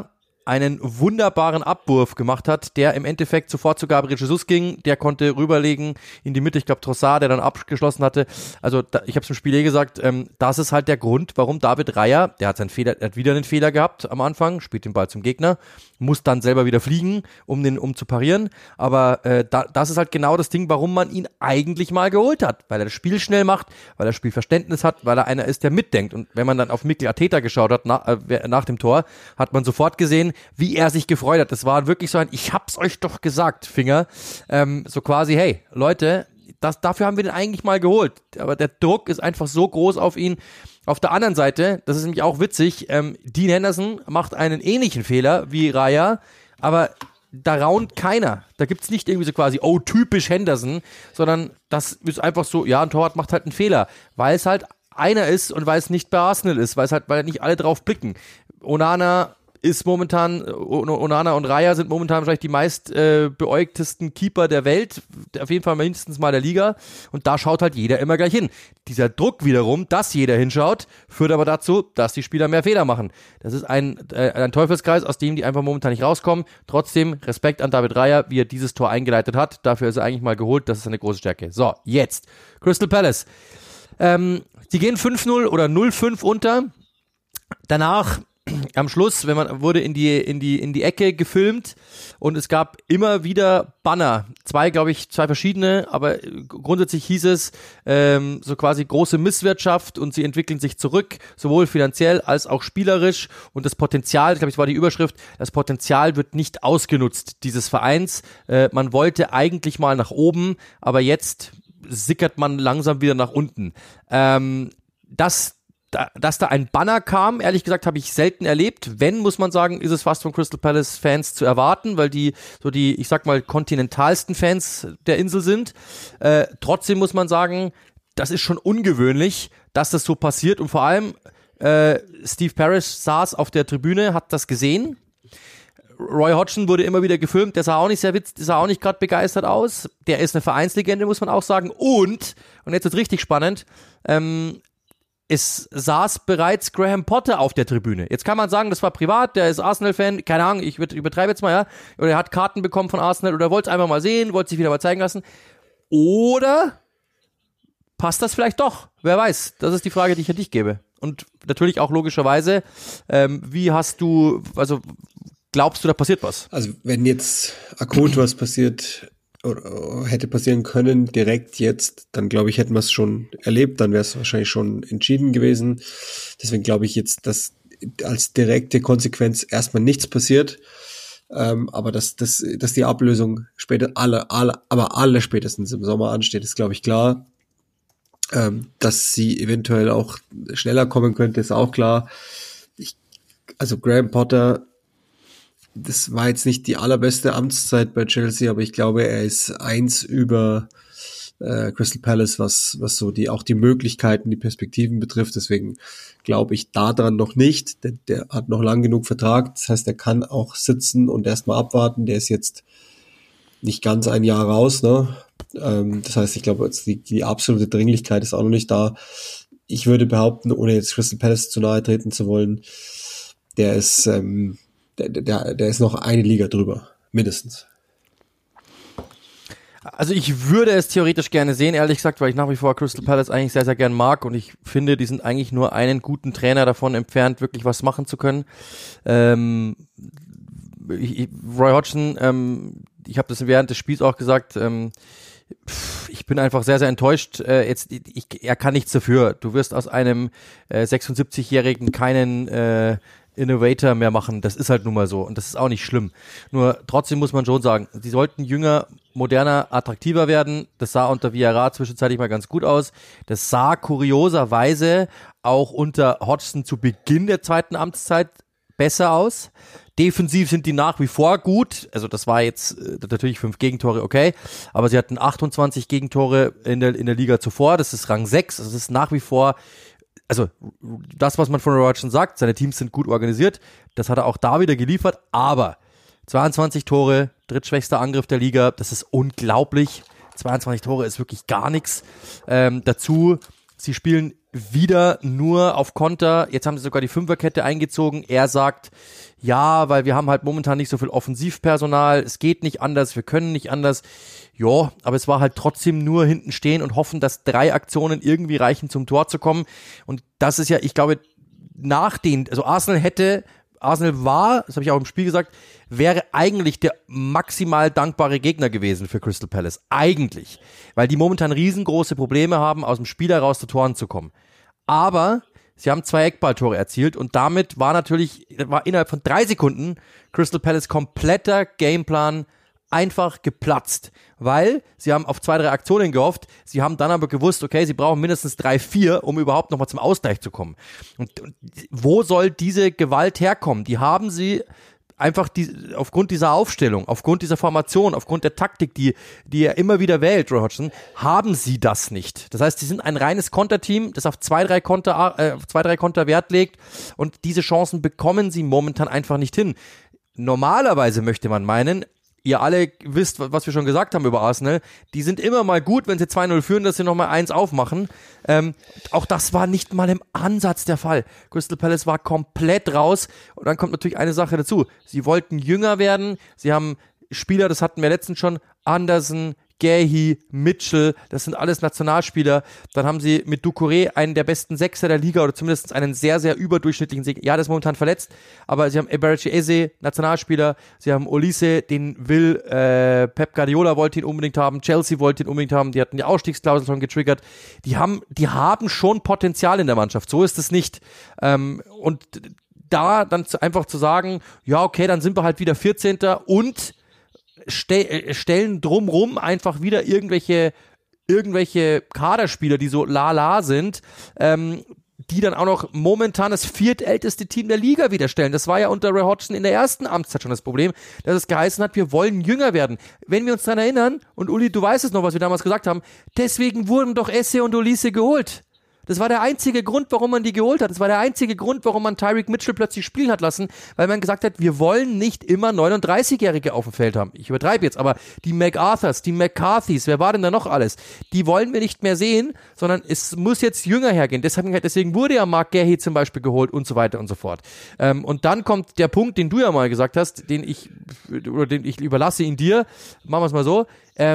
einen wunderbaren Abwurf gemacht hat, der im Endeffekt sofort zu Gabriel Jesus ging, der konnte rüberlegen in die Mitte, ich glaube Trossard, der dann abgeschlossen hatte, also ich habe es im Spiel gesagt, das ist halt der Grund, warum David Raya, der hat wieder einen Fehler gehabt am Anfang, spielt den Ball zum Gegner, muss dann selber wieder fliegen, um zu parieren, aber das ist halt genau das Ding, warum man ihn eigentlich mal geholt hat, weil er das Spiel schnell macht, weil er Spielverständnis hat, weil er einer ist, der mitdenkt, und wenn man dann auf Mikel Arteta geschaut hat, nach dem Tor, hat man sofort gesehen, wie er sich gefreut hat. Das war wirklich so ein, ich hab's euch doch gesagt, Finger. So quasi, hey, Leute, dafür haben wir den eigentlich mal geholt. Aber der Druck ist einfach so groß auf ihn. Auf der anderen Seite, das ist nämlich auch witzig, Dean Henderson macht einen ähnlichen Fehler wie Raya, aber da raunt keiner. Da gibt's nicht irgendwie so quasi, oh, typisch Henderson, sondern das ist einfach so, ja, ein Torwart macht halt einen Fehler, weil es halt einer ist und weil es nicht bei Arsenal ist, weil nicht alle drauf blicken. Onana und Raya sind momentan wahrscheinlich die meist beäugtesten Keeper der Welt, auf jeden Fall mindestens mal der Liga, und da schaut halt jeder immer gleich hin. Dieser Druck wiederum, dass jeder hinschaut, führt aber dazu, dass die Spieler mehr Fehler machen. Das ist ein Teufelskreis, aus dem die einfach momentan nicht rauskommen. Trotzdem Respekt an David Raya, wie er dieses Tor eingeleitet hat. Dafür ist er eigentlich mal geholt, das ist eine große Stärke. So, jetzt Crystal Palace. Die gehen 5-0 oder 0-5 unter. Danach am Schluss, wurde in die Ecke gefilmt und es gab immer wieder Banner. Zwei verschiedene, aber grundsätzlich hieß es, so quasi große Misswirtschaft und sie entwickeln sich zurück, sowohl finanziell als auch spielerisch, und das Potenzial, ich glaube, das war die Überschrift, das Potenzial wird nicht ausgenutzt dieses Vereins. Man wollte eigentlich mal nach oben, aber jetzt sickert man langsam wieder nach unten. Dass da ein Banner kam, ehrlich gesagt, habe ich selten erlebt. Wenn, muss man sagen, ist es fast von Crystal Palace Fans zu erwarten, weil die, ich sag mal, kontinentalsten Fans der Insel sind. Trotzdem muss man sagen, das ist schon ungewöhnlich, dass das so passiert, und vor allem Steve Parish saß auf der Tribüne, hat das gesehen. Roy Hodgson wurde immer wieder gefilmt, der sah auch nicht gerade begeistert aus. Der ist eine Vereinslegende, muss man auch sagen. Und jetzt wird's richtig spannend, es saß bereits Graham Potter auf der Tribüne. Jetzt kann man sagen, das war privat, der ist Arsenal-Fan, keine Ahnung, ich übertreibe jetzt mal, ja. Oder er hat Karten bekommen von Arsenal oder wollte es einfach mal sehen, wollte sich wieder mal zeigen lassen. Oder passt das vielleicht doch? Wer weiß, das ist die Frage, die ich an dich gebe. Und natürlich auch logischerweise, glaubst du, da passiert was? Also wenn jetzt akut was passiert oder hätte passieren können, direkt jetzt, dann glaube ich, hätten wir es schon erlebt, dann wäre es wahrscheinlich schon entschieden gewesen. Deswegen glaube ich jetzt, dass als direkte Konsequenz erstmal nichts passiert, aber dass die Ablösung alle spätestens im Sommer ansteht, ist, glaube ich, klar. Dass sie eventuell auch schneller kommen könnte, ist auch klar. Also Graham Potter, das war jetzt nicht die allerbeste Amtszeit bei Chelsea, aber ich glaube, er ist eins über Crystal Palace, was so die Möglichkeiten, die Perspektiven betrifft. Deswegen glaube ich daran noch nicht. Der hat noch lang genug Vertrag. Das heißt, er kann auch sitzen und erstmal abwarten. Der ist jetzt nicht ganz ein Jahr raus, ne? Das heißt, ich glaube, die absolute Dringlichkeit ist auch noch nicht da. Ich würde behaupten, ohne jetzt Crystal Palace zu nahe treten zu wollen, der ist noch eine Liga drüber, mindestens. Also ich würde es theoretisch gerne sehen, ehrlich gesagt, weil ich nach wie vor Crystal Palace eigentlich sehr, sehr gern mag, und ich finde, die sind eigentlich nur einen guten Trainer davon entfernt, wirklich was machen zu können. Roy Hodgson, ich habe das während des Spiels auch gesagt, ich bin einfach sehr, sehr enttäuscht. Er kann nichts dafür. Du wirst aus einem 76-Jährigen keinen Innovator mehr machen. Das ist halt nun mal so, und das ist auch nicht schlimm. Nur trotzdem muss man schon sagen, die sollten jünger, moderner, attraktiver werden. Das sah unter Villarreal zwischenzeitlich mal ganz gut aus. Das sah kurioserweise auch unter Hodgson zu Beginn der zweiten Amtszeit besser aus. Defensiv sind die nach wie vor gut. Also das war jetzt natürlich 5 Gegentore, okay. Aber sie hatten 28 Gegentore in der Liga zuvor. Das ist Rang 6. Das ist nach wie vor, also das, was man von Roy Hodgson sagt, seine Teams sind gut organisiert. Das hat er auch da wieder geliefert. Aber 22 Tore, drittschwächster Angriff der Liga. Das ist unglaublich. 22 Tore ist wirklich gar nichts. Dazu sie spielen wieder nur auf Konter. Jetzt haben sie sogar die Fünferkette eingezogen. Er sagt, ja, weil wir haben halt momentan nicht so viel Offensivpersonal. Es geht nicht anders, wir können nicht anders. Ja, aber es war halt trotzdem nur hinten stehen und hoffen, dass 3 Aktionen irgendwie reichen, zum Tor zu kommen. Und das ist ja, ich glaube, Arsenal war, das habe ich auch im Spiel gesagt, wäre eigentlich der maximal dankbare Gegner gewesen für Crystal Palace. Eigentlich. Weil die momentan riesengroße Probleme haben, aus dem Spiel heraus zu Toren zu kommen. Aber sie haben 2 Eckballtore erzielt und damit war innerhalb von 3 Sekunden Crystal Palace kompletter Gameplan einfach geplatzt, weil sie haben auf 2, 3 Aktionen gehofft, sie haben dann aber gewusst, okay, sie brauchen mindestens 3, 4, um überhaupt nochmal zum Ausgleich zu kommen. Und wo soll diese Gewalt herkommen? Die haben sie einfach aufgrund dieser Aufstellung, aufgrund dieser Formation, aufgrund der Taktik, die er immer wieder wählt, Roy Hodgson, haben sie das nicht. Das heißt, sie sind ein reines Konterteam, das auf 2, 3 Konter Wert legt und diese Chancen bekommen sie momentan einfach nicht hin. Normalerweise möchte man meinen, ihr alle wisst, was wir schon gesagt haben über Arsenal, die sind immer mal gut, wenn sie 2-0 führen, dass sie nochmal 1 aufmachen. Auch das war nicht mal im Ansatz der Fall. Crystal Palace war komplett raus und dann kommt natürlich eine Sache dazu. Sie wollten jünger werden, sie haben Spieler, das hatten wir letztens schon, Anderson, Guehi, Mitchell, das sind alles Nationalspieler. Dann haben sie mit Doucouré einen der besten Sechser der Liga oder zumindest einen sehr, sehr überdurchschnittlichen Sieg. Ja, der ist momentan verletzt, aber sie haben Eberechi Eze, Nationalspieler. Sie haben Olise, den Pep Guardiola wollte ihn unbedingt haben, Chelsea wollte ihn unbedingt haben, die hatten die Ausstiegsklausel schon getriggert. Die haben schon Potenzial in der Mannschaft, so ist es nicht. Und da dann einfach zu sagen, ja, okay, dann sind wir halt wieder 14. und stellen drumrum einfach wieder irgendwelche Kaderspieler, die so lala sind, die dann auch noch momentan das 4. Team der Liga wieder stellen. Das war ja unter Roy Hodgson in der ersten Amtszeit schon das Problem, dass es geheißen hat, wir wollen jünger werden. Wenn wir uns daran erinnern, und Uli, du weißt es noch, was wir damals gesagt haben, deswegen wurden doch Esse und Olise geholt. Das war der einzige Grund, warum man die geholt hat. Das war der einzige Grund, warum man Tyreek Mitchell plötzlich spielen hat lassen, weil man gesagt hat, wir wollen nicht immer 39-Jährige auf dem Feld haben. Ich übertreibe jetzt, aber die MacArthurs, die McCarthys, wer war denn da noch alles? Die wollen wir nicht mehr sehen, sondern es muss jetzt jünger hergehen. Deswegen wurde ja Mark Guehi zum Beispiel geholt und so weiter und so fort. Und dann kommt der Punkt, den du ja mal gesagt hast, den ich überlasse ihn dir. Machen wir es mal so.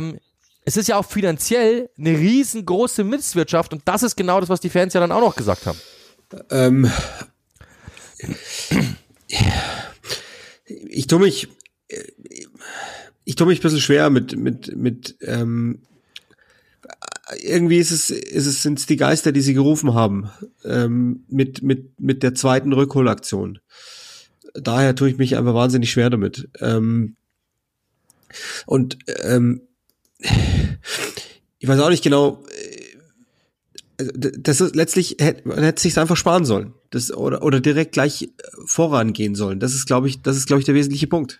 Es ist ja auch finanziell eine riesengroße Misswirtschaft und das ist genau das, was die Fans ja dann auch noch gesagt haben. Ich tue mich ein bisschen schwer mit irgendwie sind es die Geister, die sie gerufen haben, mit der zweiten Rückholaktion. Daher tue ich mich einfach wahnsinnig schwer damit. Ich weiß auch nicht genau, das ist letztlich, man hätte sich's einfach sparen sollen, oder direkt gleich vorangehen sollen. Das ist, glaube ich, der wesentliche Punkt.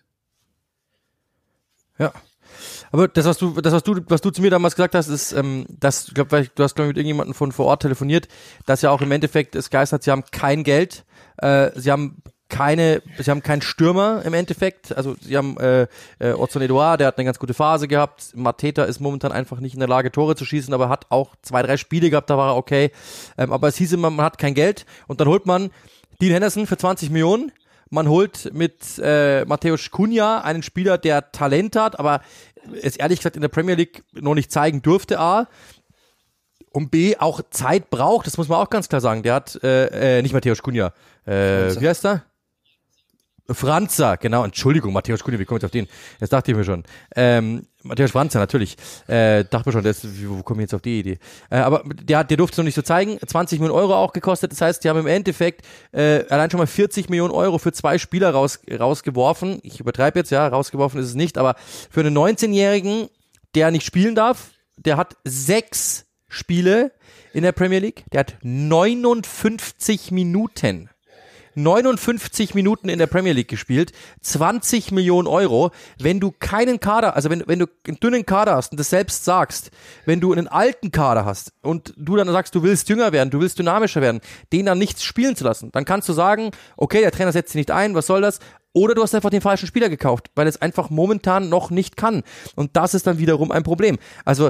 Ja. Aber was du zu mir damals gesagt hast, ist, du hast, glaube ich, mit irgendjemandem von vor Ort telefoniert, dass ja auch im Endeffekt es geistert, sie haben kein Geld, sie haben keinen Stürmer im Endeffekt, also sie haben Ozone Edouard, der hat eine ganz gute Phase gehabt, Mateta ist momentan einfach nicht in der Lage, Tore zu schießen, aber hat auch 2, 3 Spiele gehabt, da war er okay, aber es hieß immer, man hat kein Geld und dann holt man Dean Henderson für 20 Millionen, man holt mit Mateusz Cunha einen Spieler, der Talent hat, aber es ehrlich gesagt in der Premier League noch nicht zeigen durfte, A, und B, auch Zeit braucht, das muss man auch ganz klar sagen, der hat, nicht Mateusz Cunha, wie heißt er? Franza, genau, Entschuldigung, Mateusz Cunha, wie komme ich auf den? Das dachte ich mir schon. Mateusz Franza, natürlich. Dachte mir schon, wo komme ich jetzt auf die Idee? Aber der durfte es noch nicht so zeigen. 20 Millionen Euro auch gekostet. Das heißt, die haben im Endeffekt allein schon mal 40 Millionen Euro für 2 Spieler rausgeworfen. Ich übertreibe jetzt, ja, rausgeworfen ist es nicht, aber für einen 19-Jährigen, der nicht spielen darf, der hat 6 Spiele in der Premier League. Der hat 59 Minuten in der Premier League gespielt, 20 Millionen Euro. Wenn du keinen Kader, also wenn du einen dünnen Kader hast und das selbst sagst, wenn du einen alten Kader hast und du dann sagst, du willst jünger werden, du willst dynamischer werden, den dann nichts spielen zu lassen, dann kannst du sagen, okay, der Trainer setzt sich nicht ein, was soll das? Oder du hast einfach den falschen Spieler gekauft, weil es einfach momentan noch nicht kann. Und das ist dann wiederum ein Problem. Also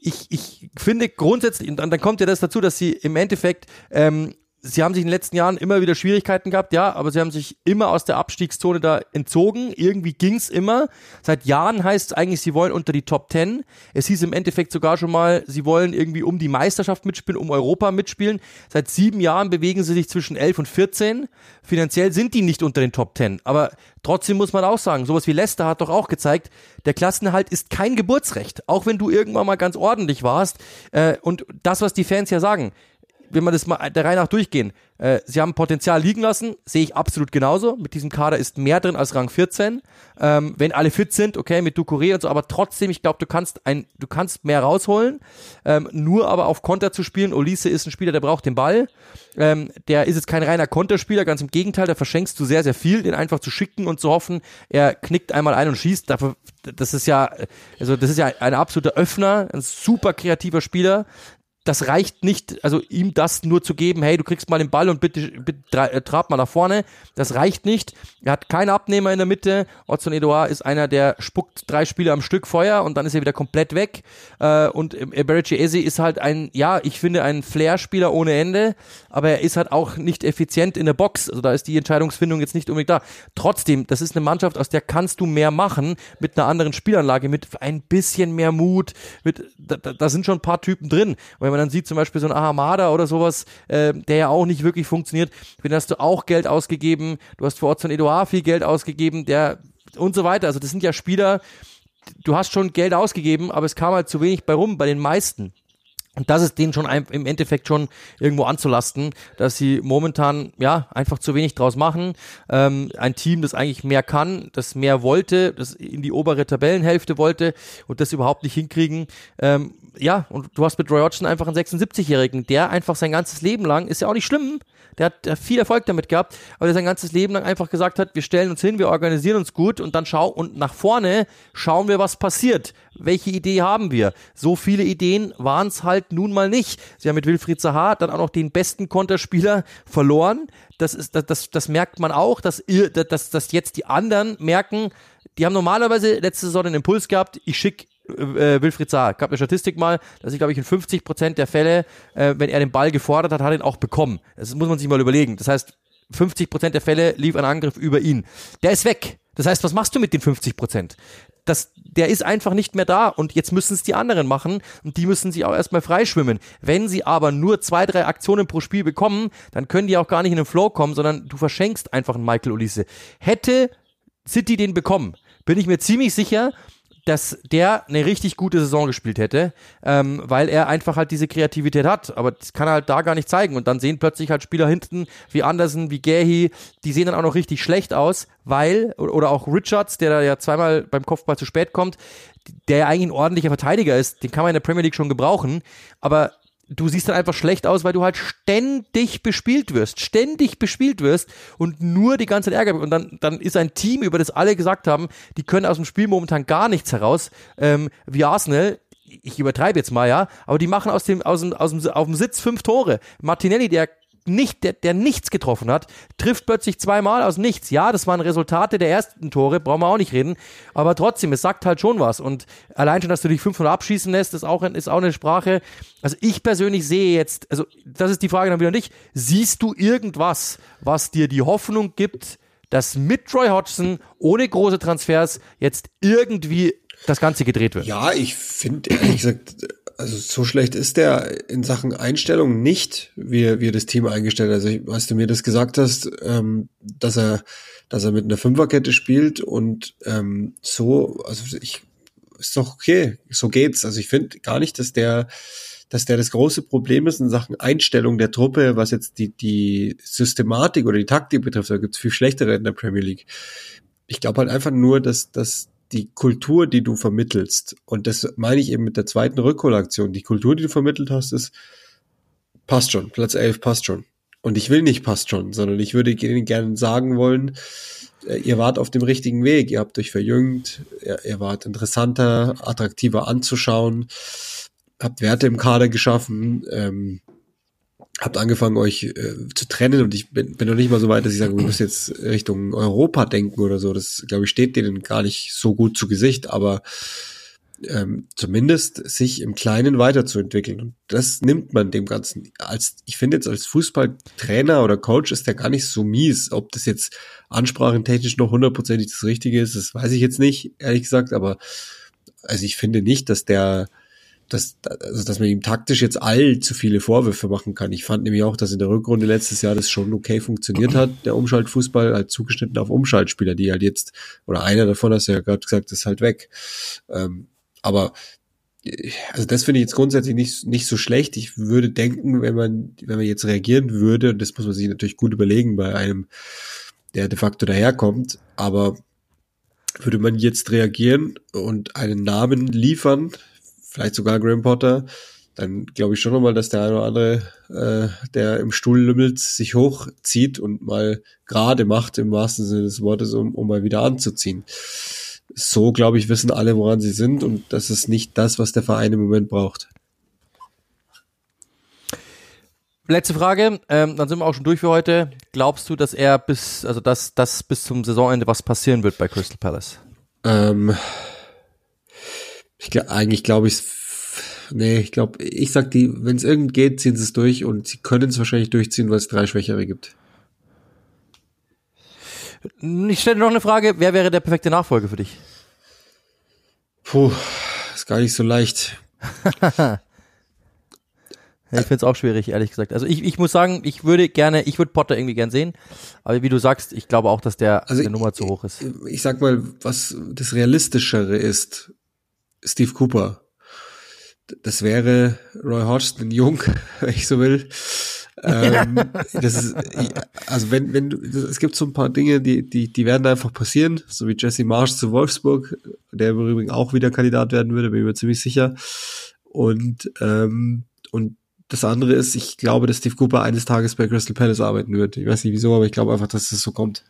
ich finde grundsätzlich, und dann kommt ja das dazu, dass sie im Endeffekt, sie haben sich in den letzten Jahren immer wieder Schwierigkeiten gehabt, ja, aber sie haben sich immer aus der Abstiegszone da entzogen. Irgendwie ging's immer. Seit Jahren heißt es eigentlich, sie wollen unter die Top 10. Es hieß im Endeffekt sogar schon mal, sie wollen irgendwie um die Meisterschaft mitspielen, um Europa mitspielen. Seit 7 Jahren bewegen sie sich zwischen 11 und 14. Finanziell sind die nicht unter den Top 10. Aber trotzdem muss man auch sagen, sowas wie Leicester hat doch auch gezeigt, der Klassenerhalt ist kein Geburtsrecht. Auch wenn du irgendwann mal ganz ordentlich warst. Und das, was die Fans ja sagen, wenn wir das mal der Reihe nach durchgehen, sie haben Potenzial liegen lassen, sehe ich absolut genauso. Mit diesem Kader ist mehr drin als Rang 14. Wenn alle fit sind, okay, mit Doucouré und so, aber trotzdem, ich glaube, du kannst mehr rausholen. Nur aber auf Konter zu spielen, Olise ist ein Spieler, der braucht den Ball. Der ist jetzt kein reiner Konterspieler, ganz im Gegenteil, da verschenkst du sehr, sehr viel, den einfach zu schicken und zu hoffen, er knickt einmal ein und schießt. Das ist ja ein absoluter Öffner, ein super kreativer Spieler. Das reicht nicht, also ihm das nur zu geben, hey, du kriegst mal den Ball und bitte trab mal nach vorne, das reicht nicht. Er hat keinen Abnehmer in der Mitte. Odsonne Edouard ist einer, der spuckt 3 Spiele am Stück Feuer und dann ist er wieder komplett weg. Und Eberechi Eze ist halt ich finde ein Flair-Spieler ohne Ende, aber er ist halt auch nicht effizient in der Box. Also da ist die Entscheidungsfindung jetzt nicht unbedingt da. Trotzdem, das ist eine Mannschaft, aus der kannst du mehr machen, mit einer anderen Spielanlage, mit ein bisschen mehr Mut, da sind schon ein paar Typen drin. Und wenn man dann sieht, zum Beispiel so ein Ahamada oder sowas, der ja auch nicht wirklich funktioniert, für den hast du auch Geld ausgegeben, du hast für Odsonne Edouard viel Geld ausgegeben, und so weiter. Also das sind ja Spieler, du hast schon Geld ausgegeben, aber es kam halt zu wenig bei rum, bei den meisten. Und das ist denen schon im Endeffekt schon irgendwo anzulasten, dass sie momentan einfach zu wenig draus machen. Ein Team, das eigentlich mehr kann, das mehr wollte, das in die obere Tabellenhälfte wollte und das überhaupt nicht hinkriegen. Und du hast mit Roy Hodgson einfach einen 76-Jährigen, der einfach sein ganzes Leben lang, ist ja auch nicht schlimm, der hat viel Erfolg damit gehabt, aber der sein ganzes Leben lang einfach gesagt hat, wir stellen uns hin, wir organisieren uns gut und dann nach vorne schauen wir, was passiert. Welche Idee haben wir? So viele Ideen waren es halt nun mal nicht. Sie haben mit Wilfried Zaha dann auch noch den besten Konterspieler verloren. Das merkt man auch, dass jetzt die anderen merken, die haben normalerweise letzte Saison den Impuls gehabt, ich schicke Wilfried Zaha. Gab eine Statistik mal, dass ich glaube ich in 50% der Fälle, wenn er den Ball gefordert hat, hat er ihn auch bekommen. Das muss man sich mal überlegen. Das heißt, 50% der Fälle lief ein Angriff über ihn. Der ist weg. Das heißt, was machst du mit den 50%? Der ist einfach nicht mehr da und jetzt müssen es die anderen machen und die müssen sich auch erstmal freischwimmen. Wenn sie aber nur 2-3 Aktionen pro Spiel bekommen, dann können die auch gar nicht in den Flow kommen, sondern du verschenkst einfach einen Michael Olise. Hätte City den bekommen, bin ich mir ziemlich sicher, dass der eine richtig gute Saison gespielt hätte, weil er einfach halt diese Kreativität hat, aber das kann er halt da gar nicht zeigen und dann sehen plötzlich halt Spieler hinten wie Andersen, wie Gehi, die sehen dann auch noch richtig schlecht aus, oder auch Richards, der da ja zweimal beim Kopfball zu spät kommt, der ja eigentlich ein ordentlicher Verteidiger ist, den kann man in der Premier League schon gebrauchen, aber du siehst dann einfach schlecht aus, weil du halt ständig bespielt wirst und nur die ganze Zeit Ärger. Und dann ist ein Team, über das alle gesagt haben, die können aus dem Spiel momentan gar nichts heraus, wie Arsenal. Ich übertreibe jetzt mal, ja, aber die machen auf dem Sitz 5 Tore. Martinelli, der nichts getroffen hat, trifft plötzlich 2-mal aus nichts. Ja, das waren Resultate der ersten Tore, brauchen wir auch nicht reden, aber trotzdem, es sagt halt schon was und allein schon, dass du dich 500 abschießen lässt, ist auch eine Sprache. Also ich persönlich sehe jetzt, also das ist die Frage dann wieder an dich, siehst du irgendwas, was dir die Hoffnung gibt, dass mit Roy Hodgson ohne große Transfers jetzt irgendwie das Ganze gedreht wird? Ja, ich finde ehrlich gesagt, also so schlecht ist der in Sachen Einstellung nicht, wie er das Team eingestellt hat. Also als du mir das gesagt hast, dass er mit einer Fünferkette spielt und ist doch okay, so geht's. Also ich finde gar nicht, dass der das große Problem ist in Sachen Einstellung der Truppe, was jetzt die Systematik oder die Taktik betrifft. Da gibt's viel schlechtere in der Premier League. Ich glaube halt einfach nur, dass die Kultur, die du vermittelst, und das meine ich eben mit der zweiten Rückholaktion, die Kultur, die du vermittelt hast, passt schon, Platz 11 passt schon. Und ich will nicht passt schon, sondern ich würde Ihnen gerne sagen wollen, ihr wart auf dem richtigen Weg, ihr habt euch verjüngt, ihr wart interessanter, attraktiver anzuschauen, habt Werte im Kader geschaffen, habt angefangen, euch zu trennen und ich bin noch nicht mal so weit, dass ich sage, wir müssen jetzt Richtung Europa denken oder so. Das, glaube ich, steht denen gar nicht so gut zu Gesicht, aber zumindest sich im Kleinen weiterzuentwickeln. Und das nimmt man dem Ganzen. Ich finde jetzt als Fußballtrainer oder Coach ist der gar nicht so mies. Ob das jetzt ansprachentechnisch noch 100% das Richtige ist, das weiß ich jetzt nicht, ehrlich gesagt. Aber also ich finde nicht, dass man ihm taktisch jetzt allzu viele Vorwürfe machen kann. Ich fand nämlich auch, dass in der Rückrunde letztes Jahr das schon okay funktioniert hat, der Umschaltfußball, halt zugeschnitten auf Umschaltspieler, die halt jetzt, oder einer davon, hast du ja gerade gesagt, ist halt weg. Aber also das finde ich jetzt grundsätzlich nicht so schlecht. Ich würde denken, wenn man jetzt reagieren würde, und das muss man sich natürlich gut überlegen bei einem, der de facto daherkommt, aber würde man jetzt reagieren und einen Namen liefern, vielleicht sogar Graham Potter, dann glaube ich schon nochmal, dass der eine oder andere, der im Stuhl lümmelt, sich hochzieht und mal gerade macht, im wahrsten Sinne des Wortes, um mal wieder anzuziehen. So, glaube ich, wissen alle, woran sie sind, und das ist nicht das, was der Verein im Moment braucht. Letzte Frage, dann sind wir auch schon durch für heute. Glaubst du, dass bis zum Saisonende was passieren wird bei Crystal Palace? Ich sag wenn es irgend geht, ziehen sie es durch, und sie können es wahrscheinlich durchziehen, weil es 3 Schwächere gibt. Ich stelle noch eine Frage, wer wäre der perfekte Nachfolger für dich? Ist gar nicht so leicht. Ja, ich finde es auch schwierig, ehrlich gesagt. Also ich muss sagen, ich würde Potter irgendwie gern sehen, aber wie du sagst, ich glaube auch, dass der Nummer zu hoch ist. Ich sag mal, was das Realistischere ist, Steve Cooper. Das wäre Roy Hodgson in jung, wenn ich so will. Das ist, also es gibt so ein paar Dinge, die werden einfach passieren, so wie Jesse Marsch zu Wolfsburg, der im Übrigen auch wieder Kandidat werden würde, bin ich mir ziemlich sicher. Und das andere ist, ich glaube, dass Steve Cooper eines Tages bei Crystal Palace arbeiten wird. Ich weiß nicht wieso, aber ich glaube einfach, dass das so kommt.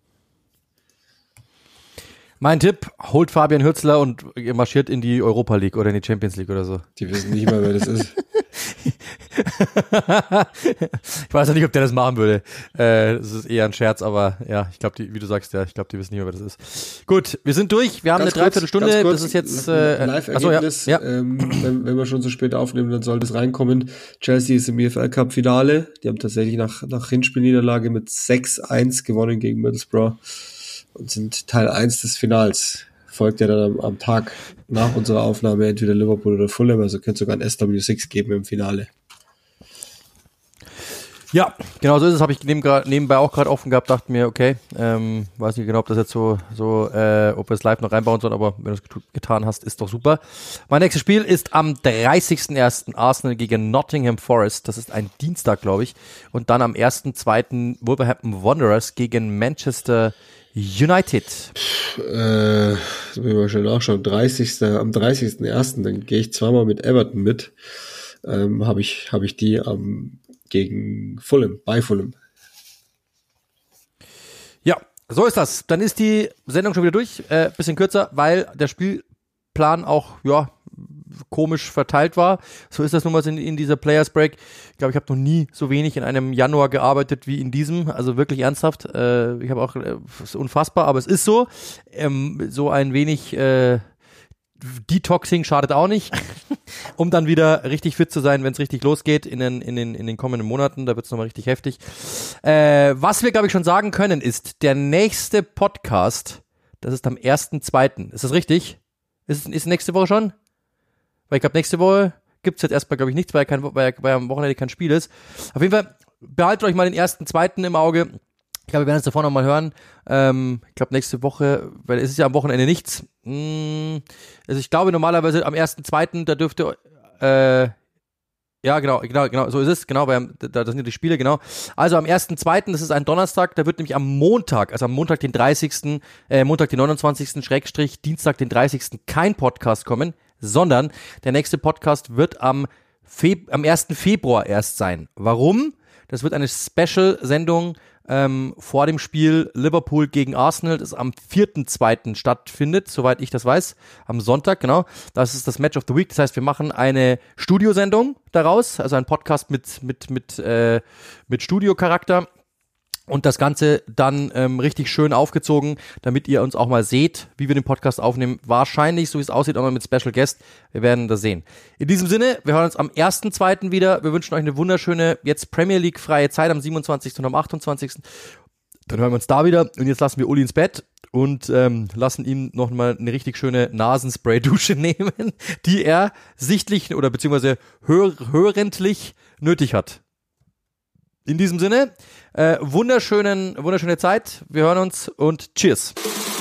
Mein Tipp, holt Fabian Hürzeler und marschiert in die Europa League oder in die Champions League oder so. Die wissen nicht mal, wer das ist. Ich weiß ja nicht, ob der das machen würde. Das ist eher ein Scherz, aber ja, ich glaube, wie du sagst, ja, ich glaube, die wissen nicht mehr, wer das ist. Gut, wir sind durch. Wir haben eine Dreiviertelstunde. Das ist jetzt Live-Ergebnis. Ja. Wenn wir schon so spät aufnehmen, dann soll das reinkommen. Chelsea ist im EFL Cup Finale. Die haben tatsächlich nach Hinspielniederlage mit 6-1 gewonnen gegen Middlesbrough und sind Teil 1 des Finals. Folgt ja dann am Tag nach unserer Aufnahme entweder Liverpool oder Fulham, also könnte sogar ein SW6 geben im Finale. Ja, genau so ist es, habe ich nebenbei auch gerade offen gehabt, dachte mir, okay, weiß nicht genau, ob das jetzt ob wir es live noch reinbauen sollen, aber wenn du es getan hast, ist doch super. Mein nächstes Spiel ist am 30.01. Arsenal gegen Nottingham Forest, das ist ein Dienstag, glaube ich, und dann am 1.2. Wolverhampton Wanderers gegen Manchester United. Das müssen wir mal schnell nachschauen. Am 30.01. dann gehe ich zweimal mit Everton mit. Habe ich die gegen Fulham, bei Fulham. Ja, so ist das. Dann ist die Sendung schon wieder durch. Bisschen kürzer, weil der Spielplan auch, ja, komisch verteilt war. So ist das nun mal in dieser Players Break. Ich glaube, ich habe noch nie so wenig in einem Januar gearbeitet wie in diesem. Also wirklich ernsthaft. Ich habe auch, ist unfassbar, aber es ist so. So ein wenig Detoxing schadet auch nicht, um dann wieder richtig fit zu sein, wenn es richtig losgeht in den kommenden Monaten. Da wird es nochmal richtig heftig. Was wir, glaube ich, schon sagen können, ist, der nächste Podcast, das ist am 1.2. Ist das richtig? Ist nächste Woche schon? Weil ich glaube, nächste Woche gibt es jetzt erstmal, glaube ich, nichts, weil am Wochenende kein Spiel ist. Auf jeden Fall, behaltet euch mal den 1.2. im Auge. Ich glaube, wir werden es davor nochmal hören. Ich glaube, nächste Woche, weil es ist ja am Wochenende nichts. Also ich glaube, normalerweise am 1.2., da dürfte ja, genau, so ist es, genau, weil da sind ja die Spiele, genau. Also am 1.2., das ist ein Donnerstag, da wird nämlich am Montag, also am Montag den 30., Montag den 29., Schrägstrich, Dienstag den 30. kein Podcast kommen, sondern der nächste Podcast wird am 1. Februar erst sein. Warum? Das wird eine Special-Sendung vor dem Spiel Liverpool gegen Arsenal, das am 4.2. stattfindet, soweit ich das weiß, am Sonntag, genau. Das ist das Match of the Week, das heißt, wir machen eine Studiosendung daraus, also ein Podcast mit Studiocharakter. Und das Ganze dann richtig schön aufgezogen, damit ihr uns auch mal seht, wie wir den Podcast aufnehmen. Wahrscheinlich, so wie es aussieht, auch mal mit Special Guest. Wir werden das sehen. In diesem Sinne, wir hören uns am 1.2. wieder. Wir wünschen euch eine wunderschöne, jetzt Premier League freie Zeit am 27. und am 28. Dann hören wir uns da wieder. Und jetzt lassen wir Uli ins Bett und lassen ihm noch mal eine richtig schöne Nasenspray-Dusche nehmen, die er sichtlich oder beziehungsweise hörentlich nötig hat. In diesem Sinne, wunderschöne Zeit. Wir hören uns und Cheers.